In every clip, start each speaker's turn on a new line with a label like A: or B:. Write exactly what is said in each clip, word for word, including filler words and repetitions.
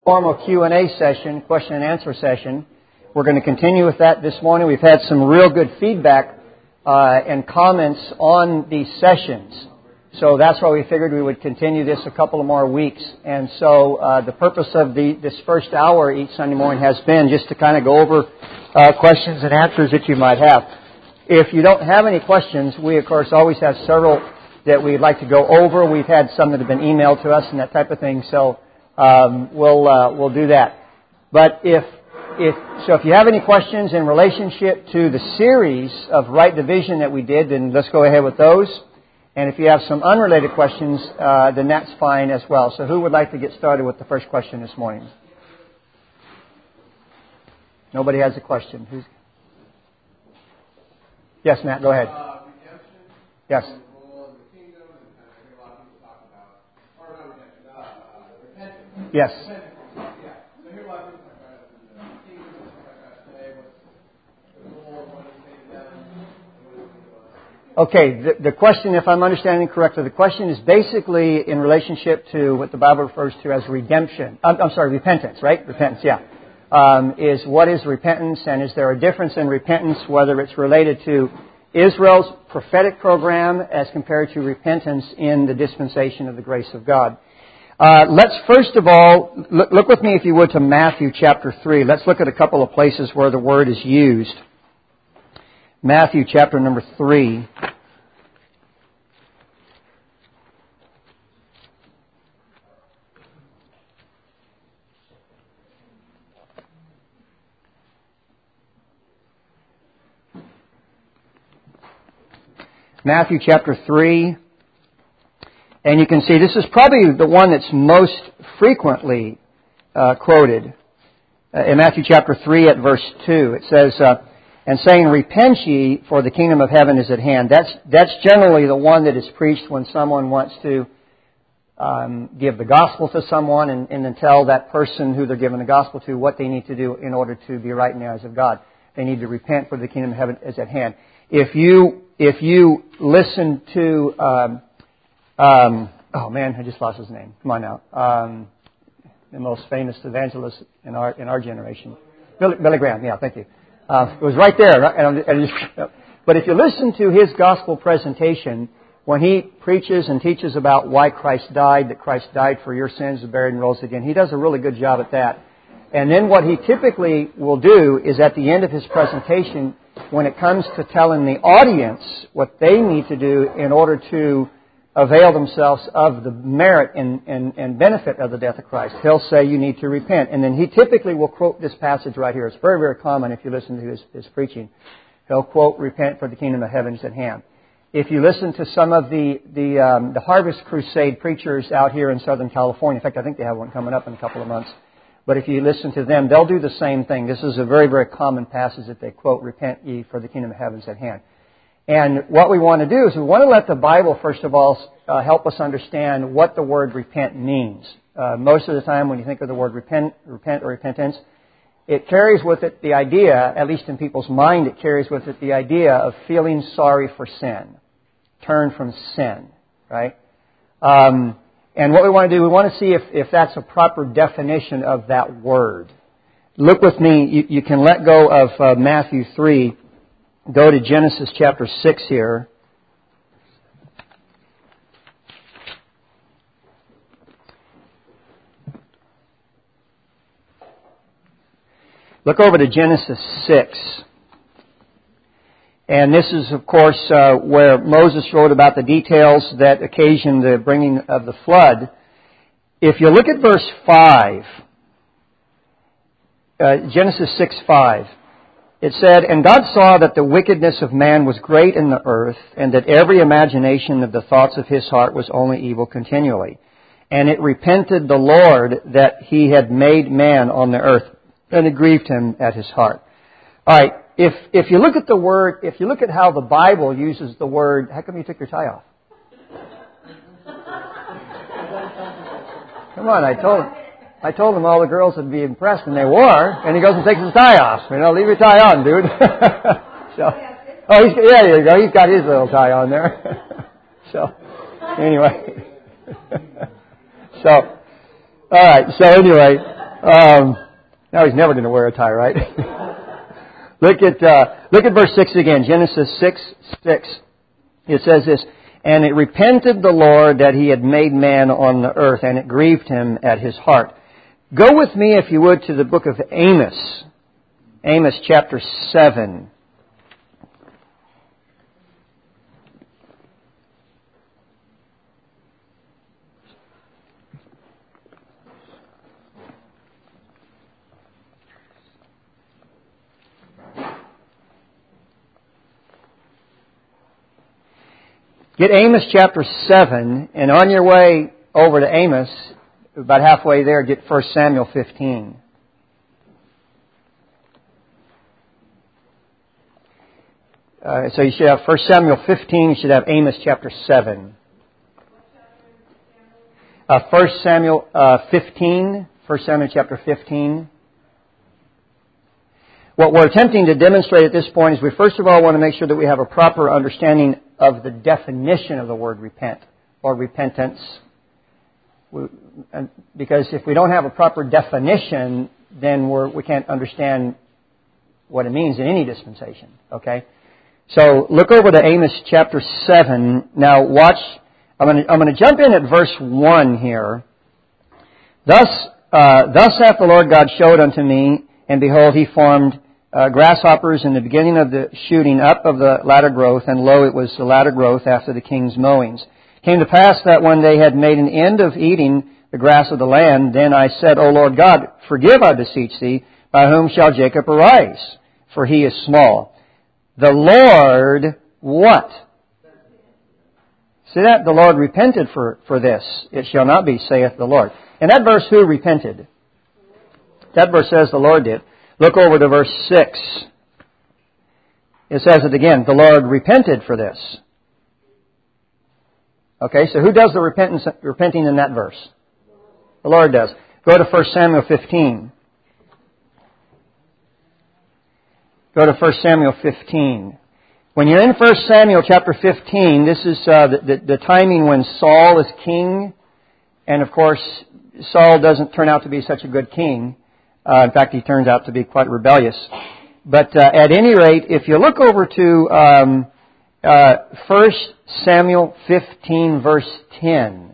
A: Formal Q and A session, question and answer session. We're going to continue with that this morning. We've had some real good feedback uh, and comments on these sessions. So that's why we figured we would continue this a couple of more weeks. And so uh, the purpose of the this first hour each Sunday morning has been just to kind of go over uh, questions and answers that you might have. If you don't have any questions, we of course always have several that we'd like to go over. We've had some that have been emailed to us and that type of thing. So Um, we'll uh, we'll do that. But if if so, if you have any questions in relationship to the series of right division that we did, then let's go ahead with those. And if you have some unrelated questions, uh, then that's fine as well. So, who would like to get started with the first question this morning? Nobody has a question. Who's? Yes, Matt. Go ahead.
B: Uh, redemption.
A: Yes. Yes. Okay, the, the question, if I'm understanding correctly, the question is basically in relationship to what the Bible refers to as redemption. I'm, I'm sorry, repentance, right? Repentance, yeah. Um, is what is repentance, and is there a difference in repentance, whether it's related to Israel's prophetic program as compared to repentance in the dispensation of the grace of God? Uh, let's first of all, look, look with me if you would to Matthew chapter three. Let's look at a couple of places where the word is used. Matthew chapter number three. Matthew chapter three. And you can see this is probably the one that's most frequently uh, quoted. Uh, in Matthew chapter three at verse two, it says, uh, and saying, repent ye, for the kingdom of heaven is at hand. That's that's generally the one that is preached when someone wants to um, give the gospel to someone and, and then tell that person who they're giving the gospel to what they need to do in order to be right in the eyes of God. They need to repent, for the kingdom of heaven is at hand. If you, if you listen to... Um, Um, oh man, I just lost his name. Come on now. Um, the most famous evangelist in our in our generation, Billy, Billy Graham. Yeah, thank you. Uh, it was right there. Right? And, and just, but if you listen to his gospel presentation, when he preaches and teaches about why Christ died, that Christ died for your sins, was buried and rose again, he does a really good job at that. And then what he typically will do is at the end of his presentation, when it comes to telling the audience what they need to do in order to avail themselves of the merit and, and, and benefit of the death of Christ, he'll say you need to repent. And then he typically will quote this passage right here. It's very, very common if you listen to his, his preaching. He'll quote, repent, for the kingdom of heaven is at hand. If you listen to some of the the, um, the Harvest Crusade preachers out here in Southern California, in fact, I think they have one coming up in a couple of months, but if you listen to them, they'll do the same thing. This is a very, very common passage that they quote, repent ye, for the kingdom of heaven is at hand. And what we want to do is we want to let the Bible, first of all, uh, help us understand what the word repent means. Uh, most of the time when you think of the word repent, repent or repentance, it carries with it the idea, at least in people's mind, it carries with it the idea of feeling sorry for sin. Turn from sin, right? Um, and what we want to do, we want to see if, if that's a proper definition of that word. Look with me, you, you can let go of uh, Matthew three. Go to Genesis chapter six here. Look over to Genesis six. And this is, of course, uh, where Moses wrote about the details that occasioned the bringing of the flood. If you look at verse five, uh, Genesis six five, it said, and God saw that the wickedness of man was great in the earth, and that every imagination of the thoughts of his heart was only evil continually. And it repented the Lord that he had made man on the earth, and it grieved him at his heart. All right, if if you look at the word, if you look at how the Bible uses the word, how come you took your tie off? Come on, I told him. I told him all the girls would be impressed, and they were. And he goes and takes his tie off. You know, leave your tie on, dude. so, oh, he's, yeah, there you go. He's got his little tie on there. so, anyway. so, all right. So anyway, um, now he's never going to wear a tie, right? look at uh, look at verse six again. Genesis six six. It says this: "And it repented the Lord that He had made man on the earth, and it grieved Him at His heart." Go with me, if you would, to the book of Amos. Amos chapter seven. Get Amos chapter seven, and on your way over to Amos, about halfway there, get First Samuel fifteen. Uh, so you should have First Samuel fifteen, you should have Amos chapter seven. Uh, First Samuel uh, fifteen, First Samuel chapter fifteen. What we're attempting to demonstrate at this point is we first of all want to make sure that we have a proper understanding of the definition of the word repent or repentance. We, and because if we don't have a proper definition, then we're, we can't understand what it means in any dispensation. Okay? So look over to Amos chapter seven. Now watch, I'm going to, I'm going to jump in at verse one here. Thus, uh, thus hath the Lord God showed unto me, and behold, He formed uh, grasshoppers in the beginning of the shooting up of the latter growth, and lo, it was the latter growth after the king's mowings. It came to pass that when they had made an end of eating the grass of the land, then I said, O Lord God, forgive, I beseech Thee, by whom shall Jacob arise? For he is small. The Lord, what? See that? The Lord repented for, for this. It shall not be, saith the Lord. In that verse, who repented? That verse says the Lord did. Look over to verse six. It says it again. The Lord repented for this. Okay, so who does the repentance, repenting in that verse? The Lord does. Go to First Samuel fifteen. Go to First Samuel fifteen. When you're in First Samuel chapter fifteen, this is uh, the, the, the timing when Saul is king. And of course, Saul doesn't turn out to be such a good king. Uh, in fact, he turns out to be quite rebellious. But uh, at any rate, if you look over to um, uh, First Samuel fifteen, verse ten,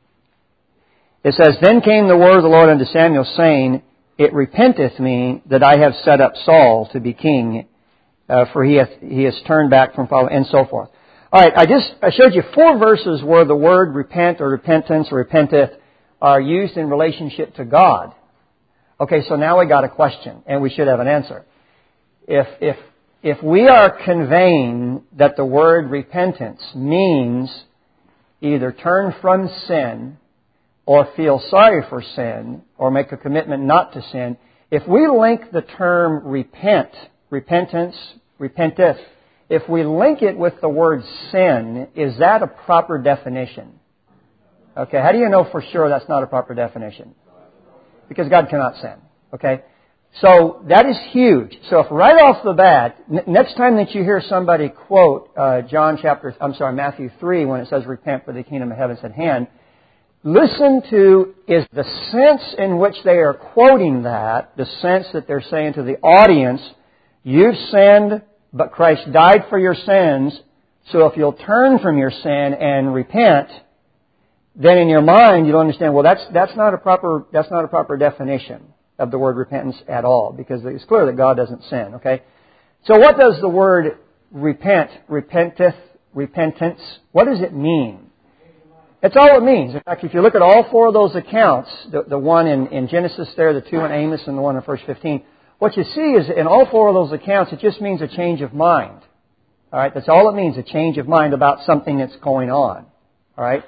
A: it says, Then came the word of the Lord unto Samuel, saying, It repenteth me that I have set up Saul to be king, uh, for he hath he has turned back from following, and so forth. All right, I just I showed you four verses where the word repent or repentance or repenteth are used in relationship to God. Okay, so now we got a question, and we should have an answer. If if if we are conveying that the word repentance means either turn from sin or feel sorry for sin or make a commitment not to sin, if we link the term repent, repentance, repenteth, if we link it with the word sin, is that a proper definition? Okay, how do you know for sure that's not a proper definition? Because God cannot sin. Okay? So that is huge. So if right off the bat, n- next time that you hear somebody quote uh, John chapter, I'm sorry, Matthew three, when it says repent for the kingdom of heaven is at hand, listen to, is the sense in which they are quoting that, the sense that they're saying to the audience, you've sinned, but Christ died for your sins, so if you'll turn from your sin and repent, then in your mind you'll understand, well, that's that's not a proper that's not a proper definition of the word repentance at all, because it's clear that God doesn't sin. Okay, so what does the word repent, repenteth, repentance? What does it mean? That's all it means. In fact, if you look at all four of those accounts, the, the one in, in Genesis there, the two in Amos, and the one in verse fifteen, what you see is in all four of those accounts, it just means a change of mind. All right, that's all it means, a change of mind about something that's going on. All right.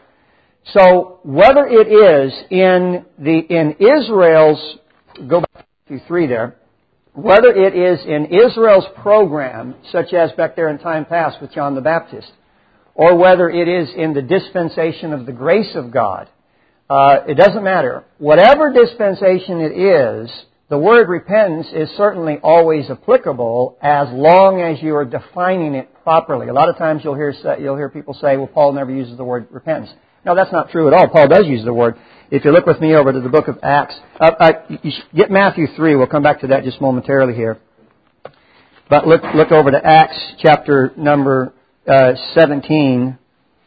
A: So whether it is in the in Israel's, go back to three there, whether it is in Israel's program, such as back there in time past with John the Baptist, or whether it is in the dispensation of the grace of God, uh, it doesn't matter. Whatever dispensation it is, the word repentance is certainly always applicable as long as you are defining it properly. A lot of times you'll hear you'll hear people say, "Well, Paul never uses the word repentance." No, that's not true at all. Paul does use the word. If you look with me over to the book of Acts, uh, uh, you get Matthew three. We'll come back to that just momentarily here. But look, look over to Acts chapter number uh, seventeen.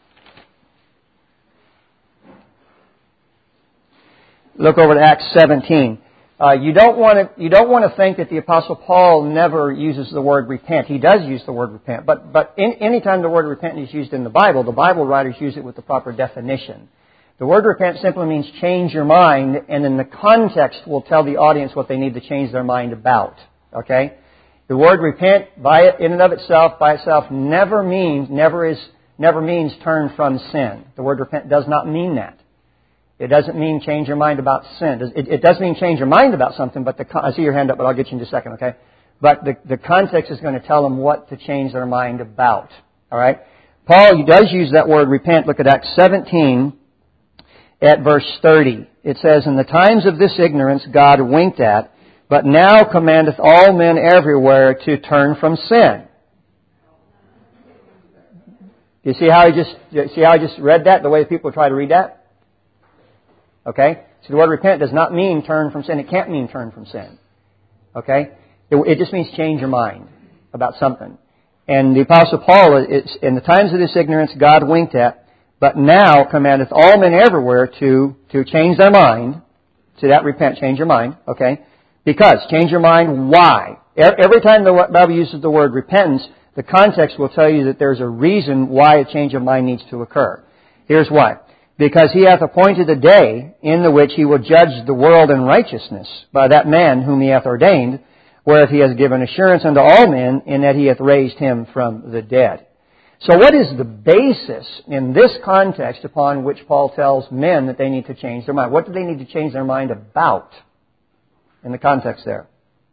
A: Look over to Acts seventeen. Uh, you don't want to you don't want to think that the Apostle Paul never uses the word repent. He does use the word repent, but but in, any time the word repent is used in the Bible, the Bible writers use it with the proper definition. The word repent simply means change your mind, and then the context will tell the audience what they need to change their mind about. Okay, the word repent, by it, in and of itself, by itself, never means never is never means turn from sin. The word repent does not mean that. It doesn't mean change your mind about sin. It, it does mean change your mind about something, but the, I see your hand up, but I'll get you in just a second, okay? But the, the context is going to tell them what to change their mind about, all right? Paul he does use that word repent. Look at Acts seventeen at verse thirty. It says, "In the times of this ignorance God winked at, but now commandeth all men everywhere to turn from sin." You see how I just you see how I just read that, the way people try to read that? Okay? So the word repent does not mean turn from sin. It can't mean turn from sin. Okay? It, it just means change your mind about something. And the Apostle Paul, it's, in the times of this ignorance, God winked at, but now commandeth all men everywhere to, to change their mind. See that? Repent, change your mind. Okay? Because, change your mind, why? Every time the Bible uses the word repentance, the context will tell you that there's a reason why a change of mind needs to occur. Here's why. Because He hath appointed a day in the which He will judge the world in righteousness by that man whom He hath ordained, whereof He has given assurance unto all men, in that He hath raised Him from the dead. So what is the basis in this context upon which Paul tells men that they need to change their mind? What do they need to change their mind about in the context there?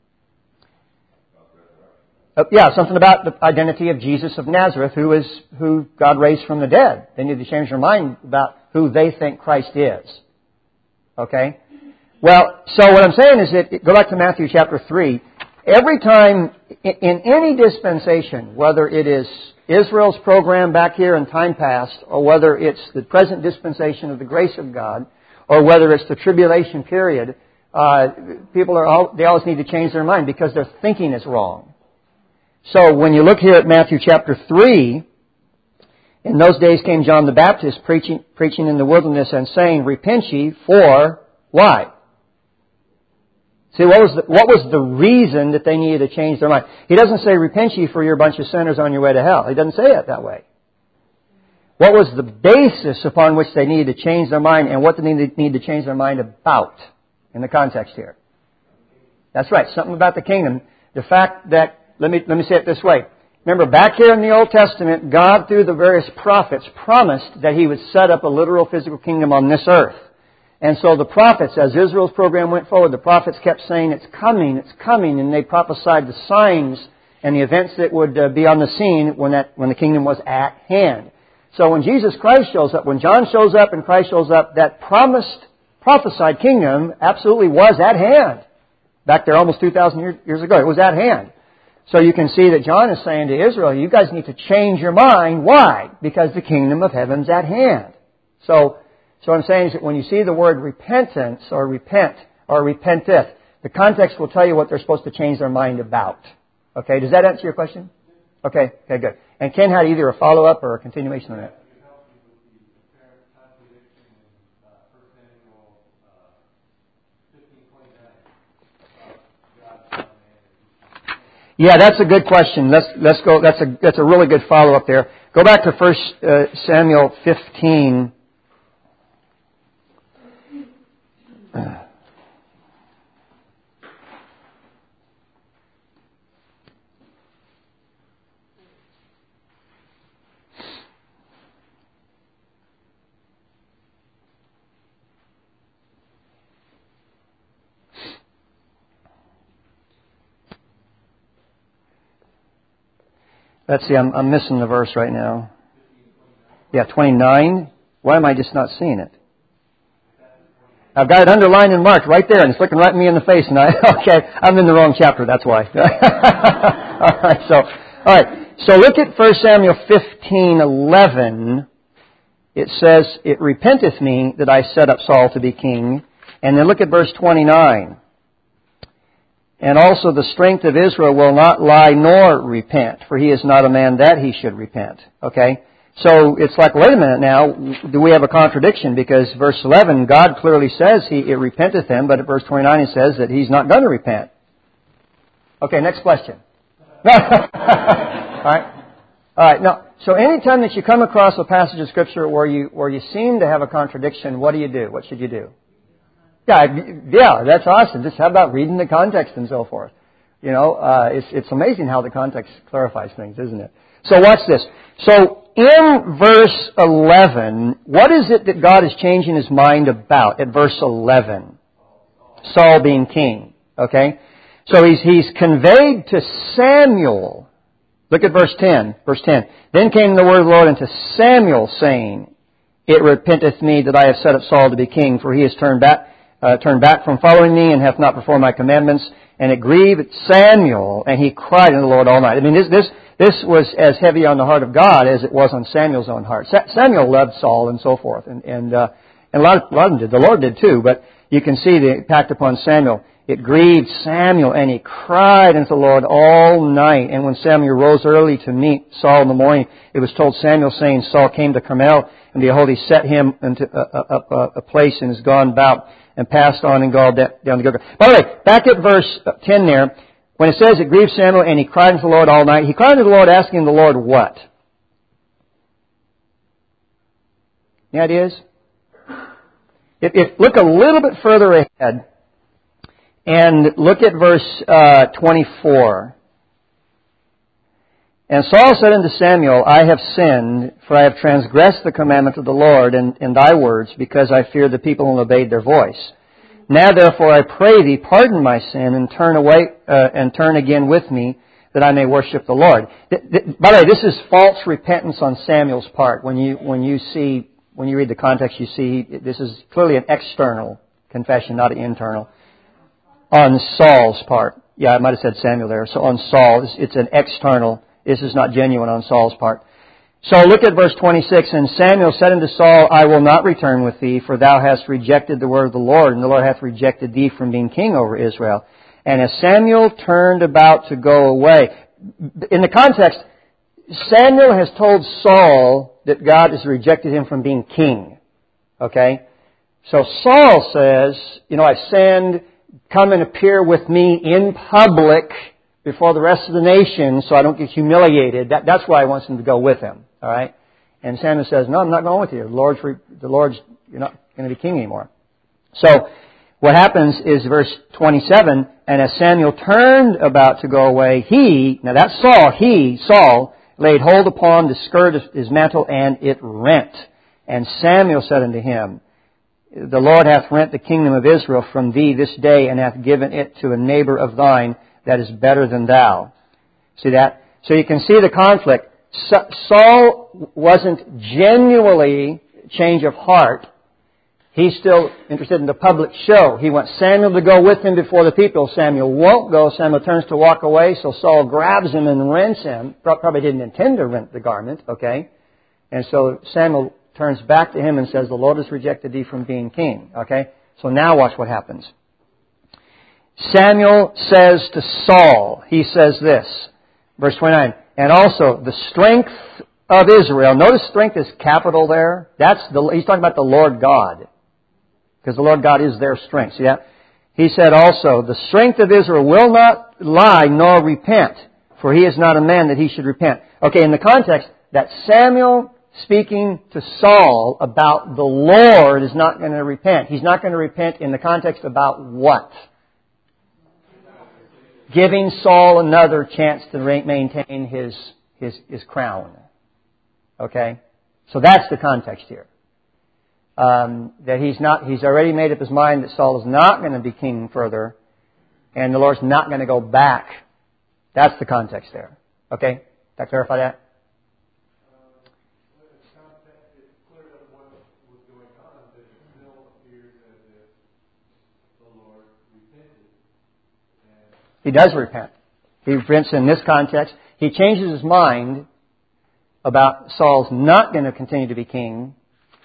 A: Uh, yeah, something about the identity of Jesus of Nazareth, who is who God raised from the dead. They need to change their mind about who they think Christ is. Okay? Well, so what I'm saying is that, go back to Matthew chapter three, every time, in any dispensation, whether it is Israel's program back here in time past, or whether it's the present dispensation of the grace of God, or whether it's the tribulation period, uh, people are all, they always need to change their mind because their thinking is wrong. So when you look here at Matthew chapter three, in those days came John the Baptist preaching, preaching in the wilderness and saying, "Repent ye, for why?" See, what was the, what was the reason that they needed to change their mind? He doesn't say, "Repent ye, for you're a bunch of sinners on your way to hell." He doesn't say it that way. What was the basis upon which they needed to change their mind, and what did they need to change their mind about in the context here? That's right, something about the kingdom. The fact that, let me, let me say it this way. Remember, back here in the Old Testament, God, through the various prophets, promised that He would set up a literal physical kingdom on this earth. And so the prophets, as Israel's program went forward, the prophets kept saying, "It's coming, it's coming," and they prophesied the signs and the events that would uh, be on the scene when that when the kingdom was at hand. So when Jesus Christ shows up, when John shows up and Christ shows up, that promised, prophesied kingdom absolutely was at hand. Back there almost two thousand years, years ago, it was at hand. So you can see that John is saying to Israel, you guys need to change your mind. Why? Because the kingdom of heaven's at hand. So, so what I'm saying is that when you see the word repentance or repent or repenteth, the context will tell you what they're supposed to change their mind about. Okay, does that answer your question? Okay, okay, good. And Ken had either a follow-up or a continuation on that. Yeah, that's a good question. Let's let's go. That's a that's a really good follow up there. Go back to First uh, Samuel fifteen. Uh. Let's see, I'm, I'm missing the verse right now. Yeah, twenty-nine. Why am I just not seeing it? I've got it underlined and marked right there, and it's looking right at me in the face. And I, okay, I'm in the wrong chapter. That's why. all right. So, all right. So look at First Samuel fifteen eleven. it says, it repenteth me that I set up Saul to be king. And then look at verse twenty-nine. And also the strength of Israel will not lie nor repent, for he is not a man that he should repent. Okay? So it's like, wait a minute now, do we have a contradiction? Because verse eleven, God clearly says he it repenteth him, but at verse twenty-nine it says that he's not going to repent. Okay, next question. All right. All right. Now, so anytime that you come across a passage of Scripture where you where you seem to have a contradiction, what do you do? What should you do? Yeah, yeah, that's awesome. Just how about reading the context and so forth? You know, uh, it's it's amazing how the context clarifies things, isn't it? So watch this. So in verse eleven, what is it that God is changing His mind about at verse eleven? Saul being king. Okay? So he's he's conveyed to Samuel. Look at verse ten. Verse ten. Then came the word of the Lord unto Samuel, saying, It repenteth me that I have set up Saul to be king, for he has turned back uh, turned back from following me, and hath not performed my commandments. And it grieved Samuel, and he cried unto the Lord all night. I mean, this this this was as heavy on the heart of God as it was on Samuel's own heart. Sa- Samuel loved Saul and so forth, and and uh, and a lot of, a lot of them did. The Lord did too, but you can see the impact upon Samuel. It grieved Samuel, and he cried unto the Lord all night. And when Samuel rose early to meet Saul in the morning, it was told Samuel, saying, Saul came to Carmel, and behold, he set him into a, a, a, a place and is gone about, and passed on and gone down the Gilgal. By the way, back at verse ten there, when it says it grieved Samuel, and he cried unto the Lord all night, he cried unto the Lord, asking the Lord what? Any ideas? If, if look a little bit further ahead, and look at verse uh, twenty-four. And Saul said unto Samuel, I have sinned, for I have transgressed the commandment of the Lord in, in thy words, because I feared the people and obeyed their voice. Now therefore I pray thee, pardon my sin, and turn away uh, and turn again with me, that I may worship the Lord. Th- th- by the way, this is false repentance on Samuel's part. When you when you see when you read the context, you see this is clearly an external confession, not an internal. On Saul's part. Yeah, I might have said Samuel there. So on Saul, it's, it's an external. This is not genuine on Saul's part. So look at verse twenty-six. And Samuel said unto Saul, I will not return with thee, for thou hast rejected the word of the Lord, and the Lord hath rejected thee from being king over Israel. And as Samuel turned about to go away, in the context, Samuel has told Saul that God has rejected him from being king. Okay? So Saul says, you know, I've sinned. Come and appear with me in public before the rest of the nation so I don't get humiliated. That, that's why he wants him to go with him. All right? And Samuel says, no, I'm not going with you. The Lord's, the Lord's you're not going to be king anymore. So what happens is verse twenty-seven, and as Samuel turned about to go away, he, now that's Saul, he, Saul, laid hold upon the skirt of his mantle, and it rent. And Samuel said unto him, The Lord hath rent the kingdom of Israel from thee this day, and hath given it to a neighbor of thine that is better than thou. See that? So you can see the conflict. Saul wasn't genuinely change of heart. He's still interested in the public show. He wants Samuel to go with him before the people. Samuel won't go. Samuel turns to walk away, so Saul grabs him and rents him. Probably didn't intend to rent the garment, okay? And so Samuel turns back to him and says, the Lord has rejected thee from being king. Okay? So now watch what happens. Samuel says to Saul, he says this, verse twenty-nine, and also the strength of Israel. Notice strength is capital there. That's the, he's talking about the Lord God. Because the Lord God is their strength. See that? He said also, the strength of Israel will not lie nor repent, for he is not a man that he should repent. Okay, in the context that Samuel speaking to Saul about the Lord is not going to repent. He's not going to repent in the context about what? Giving Saul another chance to maintain his, his, his crown. Okay? So that's the context here. Um, that he's not, he's already made up his mind that Saul is not going to be king further, and the Lord's not going to go back. That's the context there. Okay? Did I clarify that? He does repent. He repents in this context. He changes his mind about Saul's not going to continue to be king,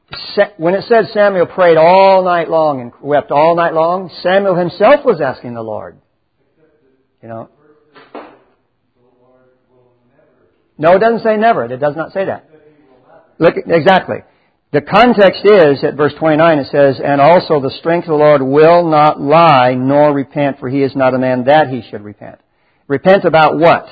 A: when it said Samuel prayed all night long and wept all night long, Samuel himself was asking the Lord. You know. No, it doesn't say never. It does not say that. Look, exactly. The context is, at verse twenty-nine, it says, and also the strength of the Lord will not lie, nor repent, for He is not a man that He should repent. Repent about what?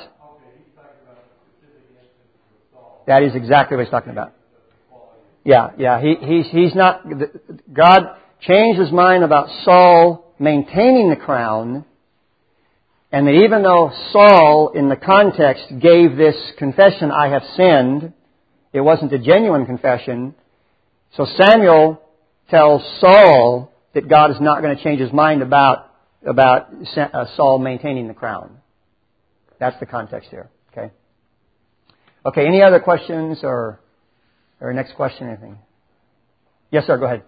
A: That is exactly what He's talking about. Yeah, yeah. He, he's, he's not, God changed His mind about Saul maintaining the crown, and that even though Saul, in the context, gave this confession, I have sinned, it wasn't a genuine confession. So Samuel tells Saul that God is not going to change His mind about, about Saul maintaining the crown. That's the context here. Okay. Okay, any other questions or, or next question, anything? Yes, sir, go ahead.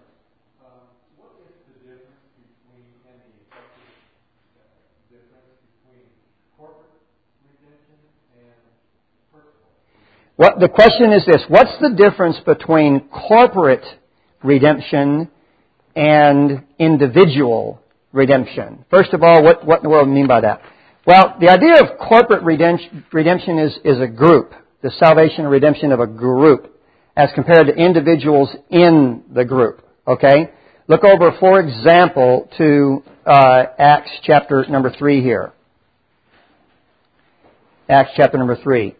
A: What, the question is this, what's the difference between corporate redemption and individual redemption? First of all, what, what in the world do you mean by that? Well, the idea of corporate redemption, redemption is, is a group, the salvation and redemption of a group, as compared to individuals in the group. Okay? Look over, for example, to uh, Acts chapter number three here. Acts chapter number three.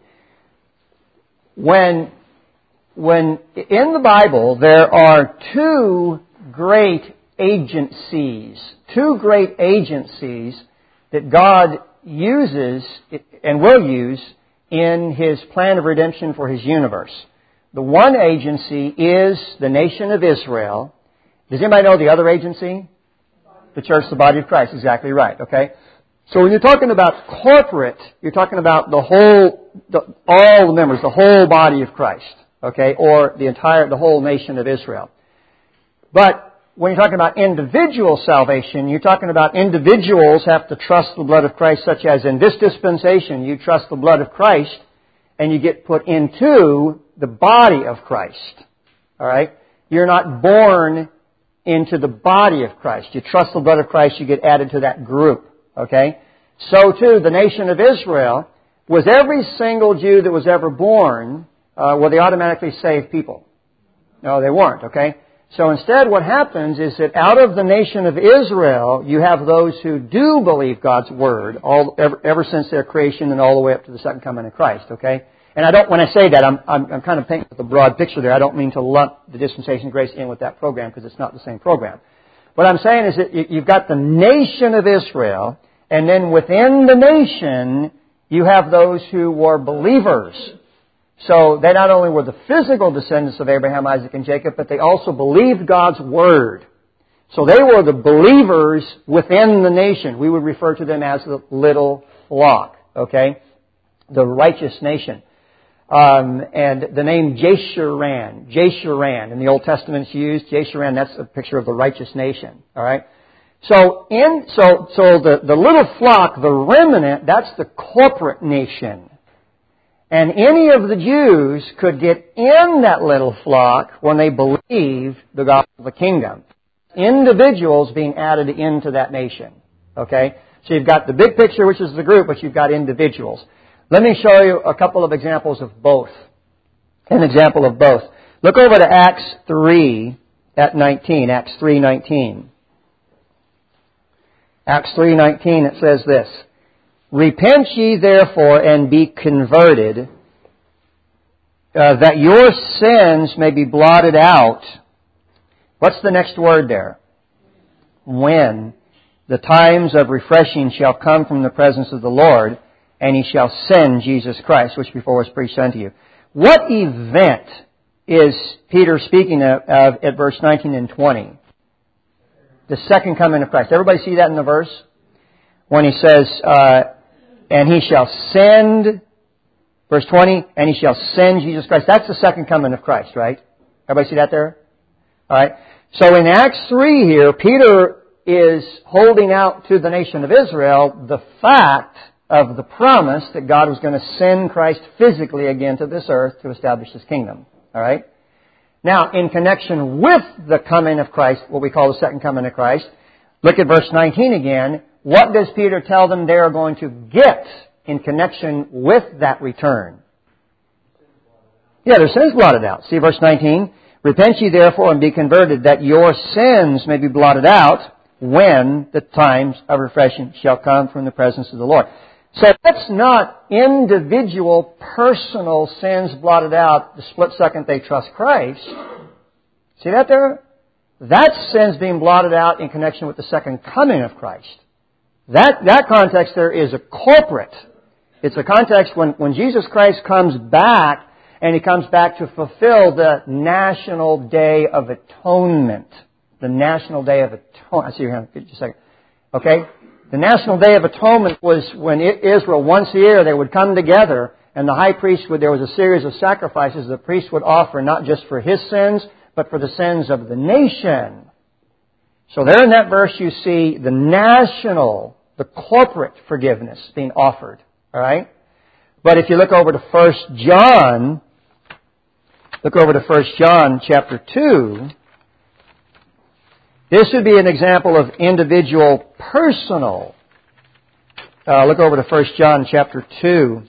A: When, when in the Bible there are two great agencies, two great agencies that God uses and will use in His plan of redemption for His universe. The one agency is the nation of Israel. Does anybody know the other agency? The church, the body of Christ. Exactly right. Okay. So when you're talking about corporate, you're talking about the whole, the, all the members, the whole body of Christ, okay, or the entire, the whole nation of Israel. But when you're talking about individual salvation, you're talking about individuals have to trust the blood of Christ, such as in this dispensation, you trust the blood of Christ, and you get put into the body of Christ. All right, you're not born into the body of Christ. You trust the blood of Christ, you get added to that group. Okay? So too, the nation of Israel, was every single Jew that was ever born, uh, were they automatically saved people? No, they weren't. Okay? So instead what happens is that out of the nation of Israel, you have those who do believe God's Word, all, ever, ever since their creation and all the way up to the second coming of Christ. Okay? And I don't, when I say that, I'm, I'm, I'm kind of painting with a broad picture there. I don't mean to lump the dispensation of grace in with that program because it's not the same program. What I'm saying is that you've got the nation of Israel, and then within the nation, you have those who were believers. So they not only were the physical descendants of Abraham, Isaac, and Jacob, but they also believed God's Word. So they were the believers within the nation. We would refer to them as the little flock, okay? The righteous nation. Um, and the name Jeshurun, Jeshurun, in the Old Testament it's used, Jeshurun, that's a picture of the righteous nation, alright? So, in, so, so the, the little flock, the remnant, that's the corporate nation. And any of the Jews could get in that little flock when they believed the gospel of the kingdom. Individuals being added into that nation, okay? So you've got the big picture, which is the group, but you've got individuals. Let me show you a couple of examples of both. An example of both. Look over to Acts three at nineteen. Acts three nineteen. Acts three nineteen, it says this. Repent ye therefore and be converted, uh, that your sins may be blotted out. What's the next word there? When the times of refreshing shall come from the presence of the Lord, and He shall send Jesus Christ, which before was preached unto you. What event is Peter speaking of, of at verse nineteen and twenty? The second coming of Christ. Everybody see that in the verse? When he says, uh, and He shall send, verse twenty, and He shall send Jesus Christ. That's the second coming of Christ, right? Everybody see that there? Alright. So in Acts three here, Peter is holding out to the nation of Israel the fact of the promise that God was going to send Christ physically again to this earth to establish His kingdom. All right? Now, in connection with the coming of Christ, what we call the second coming of Christ, look at verse nineteen again. What does Peter tell them they are going to get in connection with that return? Yeah, their sins blotted out. See verse nineteen. Repent ye therefore and be converted, that your sins may be blotted out when the times of refreshing shall come from the presence of the Lord. So that's not individual, personal sins blotted out the split second they trust Christ. See that there? That's sins being blotted out in connection with the second coming of Christ. That, that context there is a corporate. It's a context when, when Jesus Christ comes back, and He comes back to fulfill the National Day of Atonement. The National Day of Atonement. I see your hand. Just a second. Okay? The National Day of Atonement was when Israel, once a year, they would come together, and the high priest would, there was a series of sacrifices the priest would offer, not just for his sins, but for the sins of the nation. So there in that verse you see the national, the corporate forgiveness being offered. All right? But if you look over to First John, look over to First John chapter two, this would be an example of individual, personal. Uh, look over to First John chapter two.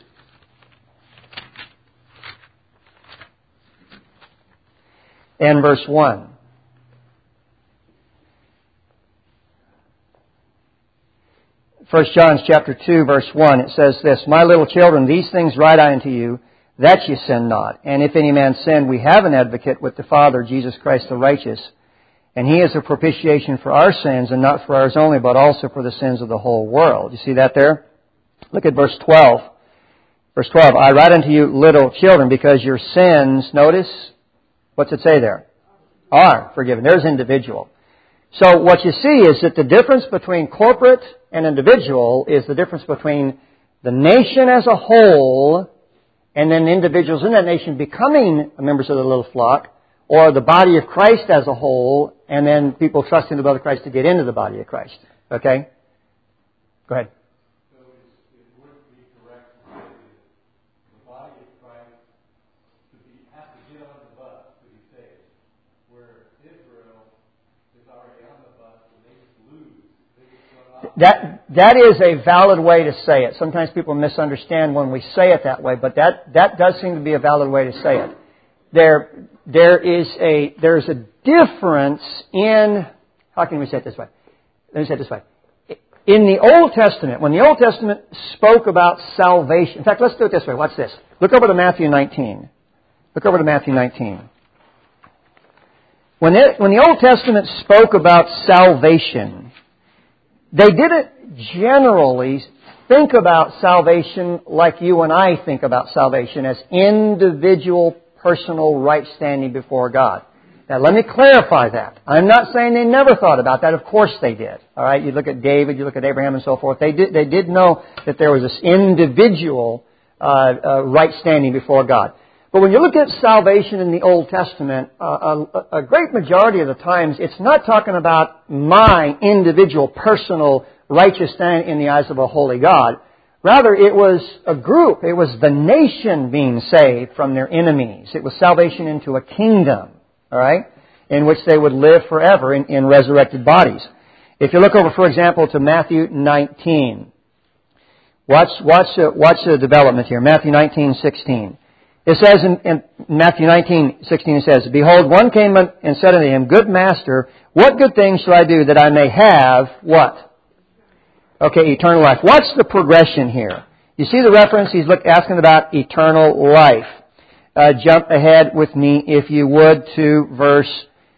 A: And verse one. First John chapter two, verse one, it says this, My little children, these things write I unto you, that ye sin not. And if any man sin, we have an advocate with the Father, Jesus Christ the righteous. And He is a propitiation for our sins, and not for ours only, but also for the sins of the whole world. You see that there? Look at verse twelve. Verse twelve, I write unto you, little children, because your sins, notice, what's it say there? Are forgiven. There's individual. So what you see is that the difference between corporate and individual is the difference between the nation as a whole and then individuals in that nation becoming members of the little flock, or the body of Christ as a whole, and then people trusting the blood of Christ to get into the body of Christ. Okay? Go ahead.
B: So it would be correct to say the body of Christ to be, have to get on the bus to be saved, where Israel is already on the bus and they just lose. They just run off.
A: That, that is a valid way to say it. Sometimes people misunderstand when we say it that way, but that, that does seem to be a valid way to say it. There, there is a, there's a difference in, how can we say it this way? Let me say it this way. In the Old Testament, when the Old Testament spoke about salvation, in fact, let's do it this way. Watch this. Look over to Matthew nineteen. Look over to Matthew nineteen. When, it, when the Old Testament spoke about salvation, they didn't generally think about salvation like you and I think about salvation, as individual, personal right standing before God. Now, let me clarify that. I'm not saying they never thought about that. Of course they did. All right, you look at David, you look at Abraham, and so forth. They did. They did know that there was this individual uh, uh, right standing before God. But when you look at salvation in the Old Testament, uh, a, a great majority of the times, it's not talking about my individual, personal righteous standing in the eyes of a holy God. Rather, it was a group. It was the nation being saved from their enemies. It was salvation into a kingdom, all right, in which they would live forever in, in resurrected bodies. If you look over, for example, to Matthew nineteen, watch, watch, uh, watch the development here. Matthew nineteen sixteen. It says in, in Matthew nineteen sixteen, it says, Behold, one came and said unto him, Good master, what good things shall I do that I may have what? Okay, eternal life. What's the progression here? You see the reference? He's look, asking about eternal life. Uh, jump ahead with me, if you would, to verse,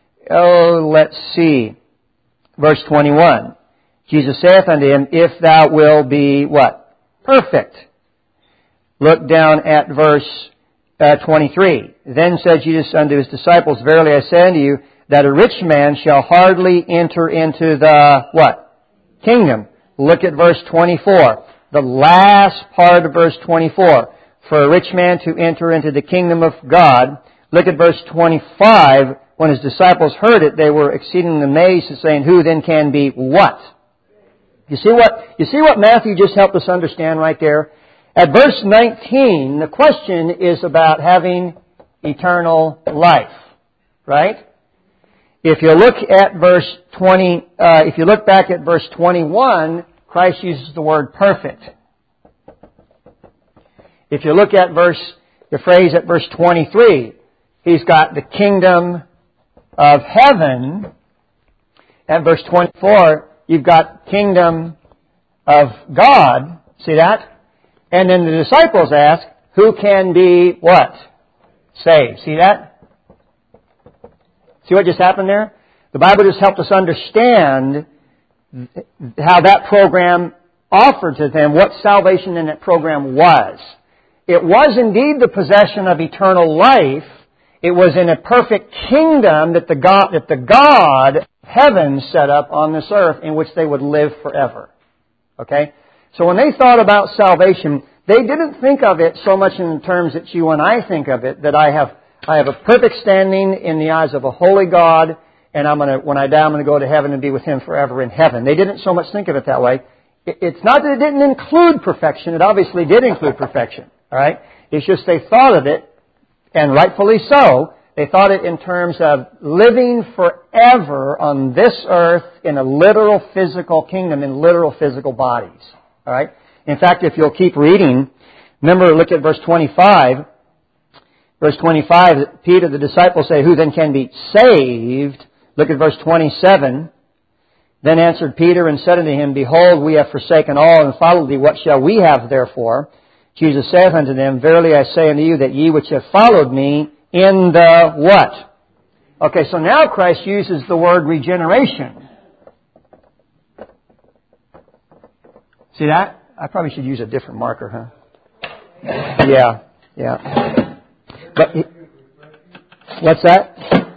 A: oh, let's see, verse twenty-one. Jesus saith unto him, If thou wilt be, what? Perfect. Look down at verse uh, twenty-three. Then said Jesus unto His disciples, Verily I say unto you, that a rich man shall hardly enter into the, what? Kingdom. Look at verse twenty-four. The last part of verse twenty-four. For a rich man to enter into the kingdom of God. Look at verse twenty-five. When His disciples heard it, they were exceedingly amazed, saying, Who then can be what? You see what, you see what Matthew just helped us understand right there? At verse nineteen, the question is about having eternal life. right? If you look at verse twenty, uh, if you look back at verse twenty-one, Christ uses the word perfect. If you look at verse, the phrase at verse twenty-three, He's got the kingdom of heaven. At verse twenty-four, you've got kingdom of God. See that? And then the disciples ask, who can be what? Saved. See that? See what just happened there? The Bible just helped us understand how that program offered to them what salvation in that program was. It was indeed the possession of eternal life. It was in a perfect kingdom that the God, that the God of heaven set up on this earth in which they would live forever. Okay? So when they thought about salvation, they didn't think of it so much in the terms that you and I think of it, that I have I have a perfect standing in the eyes of a holy God, and I'm gonna when I die I'm going to go to heaven and be with Him forever in heaven. They didn't so much think of it that way. It's not that it didn't include perfection. It obviously did include perfection. All right? It's just they thought of it, and rightfully so, they thought it in terms of living forever on this earth in a literal physical kingdom, in literal physical bodies. All right? In fact, if you'll keep reading, remember, look at verse twenty-five. Verse twenty-five, Peter, the disciples say, who then can be saved? Look at verse twenty-seven. Then answered Peter and said unto him, behold, we have forsaken all and followed thee. What shall we have therefore? Jesus saith unto them, verily I say unto you that ye which have followed me in the what? Okay, so now Christ uses the word regeneration. See that? I probably should use a different marker, huh? Yeah, yeah. But what's that?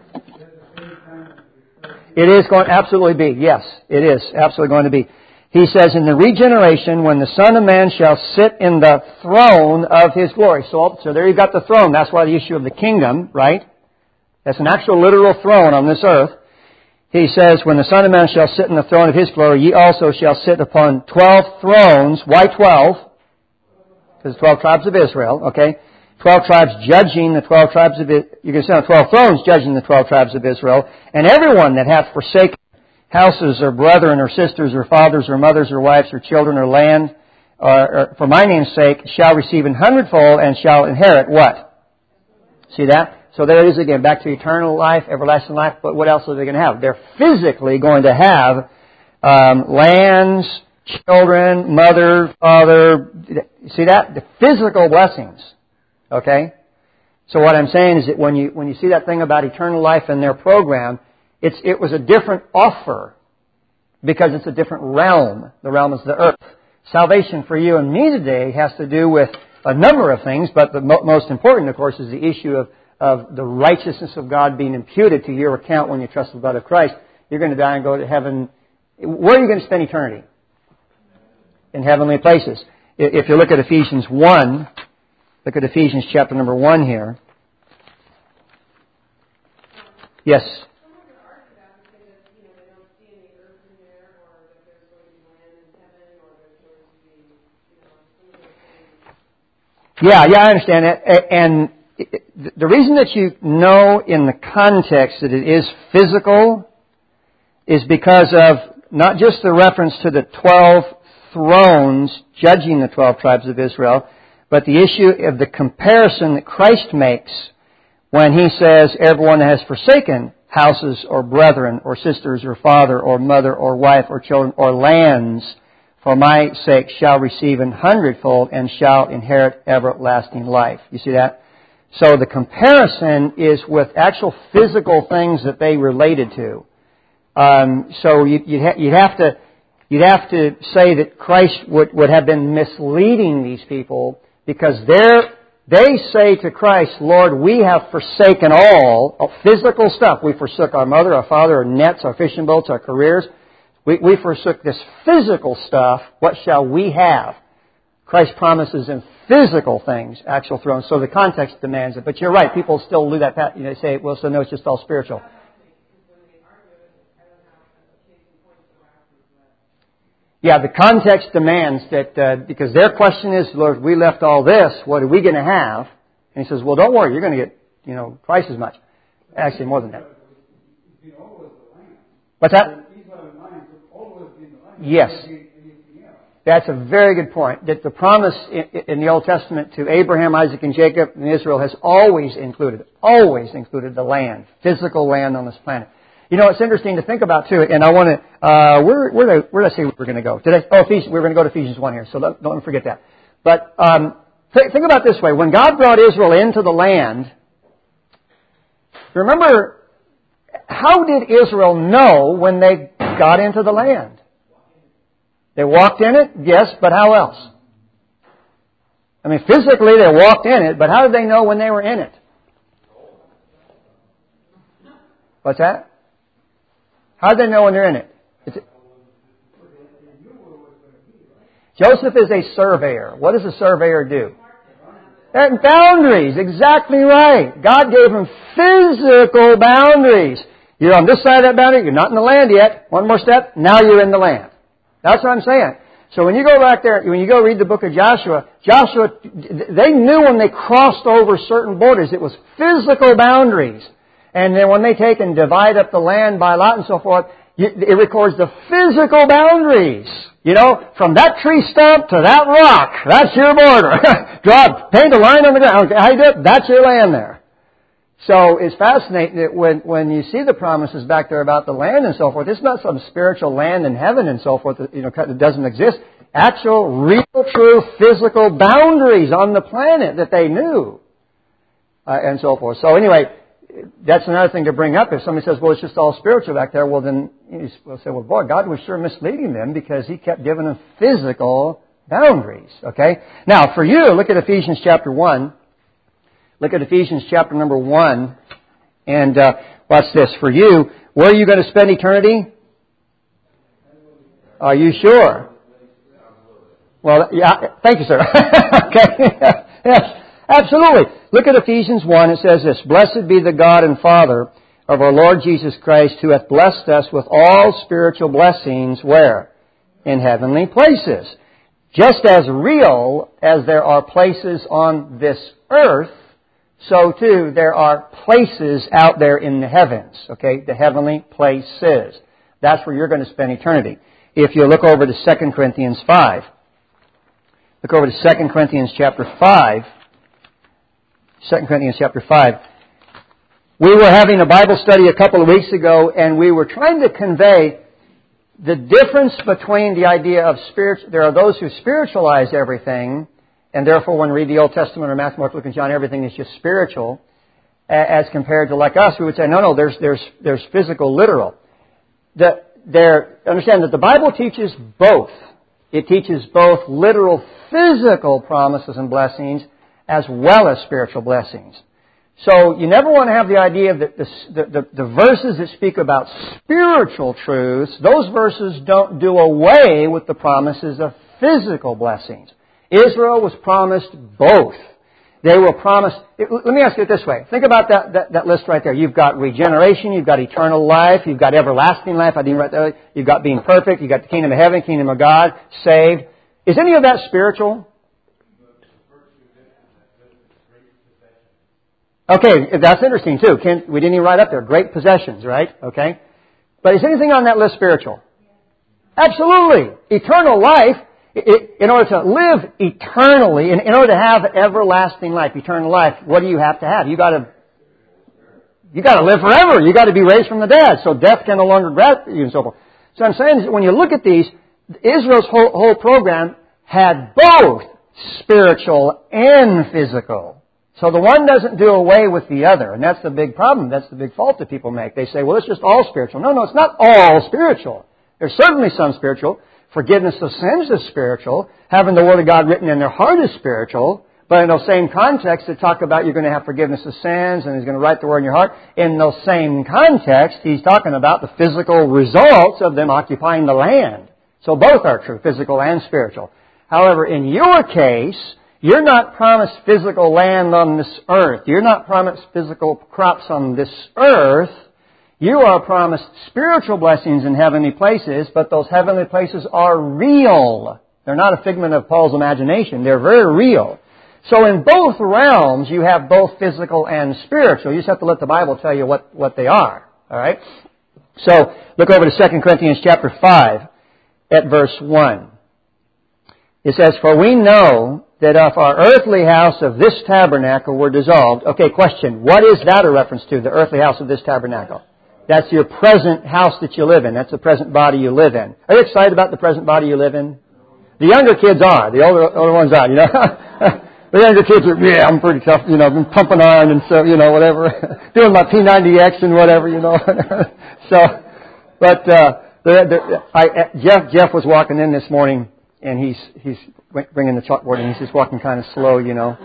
A: It is going to absolutely be. Yes, it is absolutely going to be. He says, in the regeneration, when the Son of Man shall sit in the throne of His glory. So, so there you've got the throne. That's why the issue of the kingdom, right? That's an actual literal throne on this earth. He says, when the Son of Man shall sit in the throne of His glory, ye also shall sit upon twelve thrones. Why twelve? Because twelve tribes of Israel, okay? Twelve tribes judging the twelve tribes of Israel. You can sit on twelve thrones judging the twelve tribes of Israel. And everyone that hath forsaken houses or brethren or sisters or fathers or mothers or wives or children or land, or, or for my name's sake, shall receive an hundredfold and shall inherit what? See that? So there it is again, back to eternal life, everlasting life. But what else are they going to have? They're physically going to have um, lands, children, mother, father. See that? The physical blessings. Okay? So what I'm saying is that when you when you see that thing about eternal life in their program, it's it was a different offer because it's a different realm. The realm is the earth. Salvation for you and me today has to do with a number of things, but the mo- most important, of course, is the issue of, of the righteousness of God being imputed to your account when you trust the blood of Christ. You're going to die and go to heaven. Where are you going to spend eternity? In heavenly places. If you look at Ephesians one, look at Ephesians chapter number one here. Yes? Yeah, yeah, I understand that. And the reason that you know in the context that it is physical is because of not just the reference to the twelve thrones judging the twelve tribes of Israel, but the issue of the comparison that Christ makes when He says, everyone that has forsaken houses or brethren or sisters or father or mother or wife or children or lands for my sake shall receive an hundredfold and shall inherit everlasting life. You see that? So the comparison is with actual physical things that they related to. Um, so you, you'd, ha- you'd have to you'd have to say that Christ would, would have been misleading these people because they're they say to Christ, Lord, we have forsaken all physical stuff. We forsook our mother, our father, our nets, our fishing boats, our careers. We, we forsook this physical stuff. What shall we have? Christ promises in physical things, actual thrones. So the context demands it. But you're right. People still do that. You know, they say, well, so no, it's just all spiritual. Yeah, the context demands that, uh, because their question is, Lord, we left all this. What are we going to have? And He says, well, don't worry. You're going to get, you know, twice as much. Actually, more than that.
B: You know, always the land.
A: What's that?
B: These are the lines will always be in the land.
A: Yes.
B: Anything else.
A: That's a very good point. That the promise in, in the Old Testament to Abraham, Isaac, and Jacob and Israel has always included, always included the land, physical land on this planet. You know, it's interesting to think about too, and I want to, uh, where, where, did, where did I say we were going to go? Did I, oh, Ephesians, we were going to go to Ephesians one here, so don't, don't forget that. But, um, th- think about it this way. When God brought Israel into the land, remember, how did Israel know when they got into the land? They walked in it, yes, but how else? I mean, physically they walked in it, but how did they know when they were in it? What's that? How do they know when they're in it? It's, Joseph is a surveyor. What does a surveyor do? And boundaries, exactly right. God gave him physical boundaries. You're on this side of that boundary. You're not in the land yet. One more step. Now you're in the land. That's what I'm saying. So when you go back there, when you go read the book of Joshua, Joshua, they knew when they crossed over certain borders, it was physical boundaries. And then when they take and divide up the land by lot and so forth, it records the physical boundaries. You know, from that tree stump to that rock, that's your border. Draw, paint a line on the ground. How you do it? That's your land there. So it's fascinating that when, when you see the promises back there about the land and so forth, it's not some spiritual land in heaven and so forth that, you know, that doesn't exist. Actual, real, true, physical boundaries on the planet that they knew. Uh, and so forth. So anyway, that's another thing to bring up. If somebody says, well, it's just all spiritual back there, well, then we'll say, well, boy, God was sure misleading them because He kept giving them physical boundaries. Okay? Now, for you, look at Ephesians chapter one. Look at Ephesians chapter number one. And uh, watch this. For you, where are you going to spend eternity? Are you sure? Well, yeah. Thank you, sir. Okay. Yes. Absolutely. Look at Ephesians one. It says this, Blessed be the God and Father of our Lord Jesus Christ, who hath blessed us with all spiritual blessings, where? In heavenly places. Just as real as there are places on this earth, so too there are places out there in the heavens. Okay? The heavenly places. That's where you're going to spend eternity. If you look over to Second Corinthians five. Look over to Second Corinthians chapter five. Second Corinthians chapter five. We were having a Bible study a couple of weeks ago, and we were trying to convey the difference between the idea of spirit. There are those who spiritualize everything, and therefore when we read the Old Testament or Matthew, Mark, Luke, and John, everything is just spiritual, as compared to like us, we would say, no, no, there's there's there's physical, literal. The, there, understand that the Bible teaches both. It teaches both literal, physical promises and blessings, as well as spiritual blessings. So you never want to have the idea that the, the, the verses that speak about spiritual truths, those verses don't do away with the promises of physical blessings. Israel was promised both. They were promised... Let me ask you it this way. Think about that, that, that list right there. You've got regeneration, you've got eternal life, you've got everlasting life, I didn't write that, you've got being perfect, you've got the kingdom of heaven, kingdom of God, saved. Is any of that spiritual? Okay, that's interesting too. Can, we didn't even write up there. Great possessions, right? Okay. But is anything on that list spiritual? Absolutely. Eternal life, in order to live eternally, in order to have everlasting life, eternal life, what do you have to have? You gotta, you gotta live forever. You gotta be raised from the dead. So death can no longer grasp you and so forth. So I'm saying is when you look at these, Israel's whole, whole program had both spiritual and physical. So the one doesn't do away with the other, and that's the big problem. That's the big fault that people make. They say, well, it's just all spiritual. No, no, it's not all spiritual. There's certainly some spiritual. Forgiveness of sins is spiritual. Having the Word of God written in their heart is spiritual. But in those same contexts that talk about you're going to have forgiveness of sins and He's going to write the Word in your heart, in those same contexts, He's talking about the physical results of them occupying the land. So both are true, physical and spiritual. However, in your case, you're not promised physical land on this earth. You're not promised physical crops on this earth. You are promised spiritual blessings in heavenly places, but those heavenly places are real. They're not a figment of Paul's imagination. They're very real. So in both realms, you have both physical and spiritual. You just have to let the Bible tell you what, what they are. All right? So look over to Second Corinthians chapter five at verse one. It says, "For we know that if our earthly house of this tabernacle were dissolved..." Okay, question. What is that a reference to, the earthly house of this tabernacle? That's your present house that you live in. That's the present body you live in. Are you excited about the present body you live in? The younger kids are. The older, older ones aren't, you know. The younger kids are, yeah, I'm pretty tough, you know, I'm pumping iron and so, you know, whatever. Doing my P ninety X and whatever, you know. So, but, uh, the, the, I, Jeff, Jeff was walking in this morning and he's, he's bringing the chalkboard and he's just walking kind of slow, you know.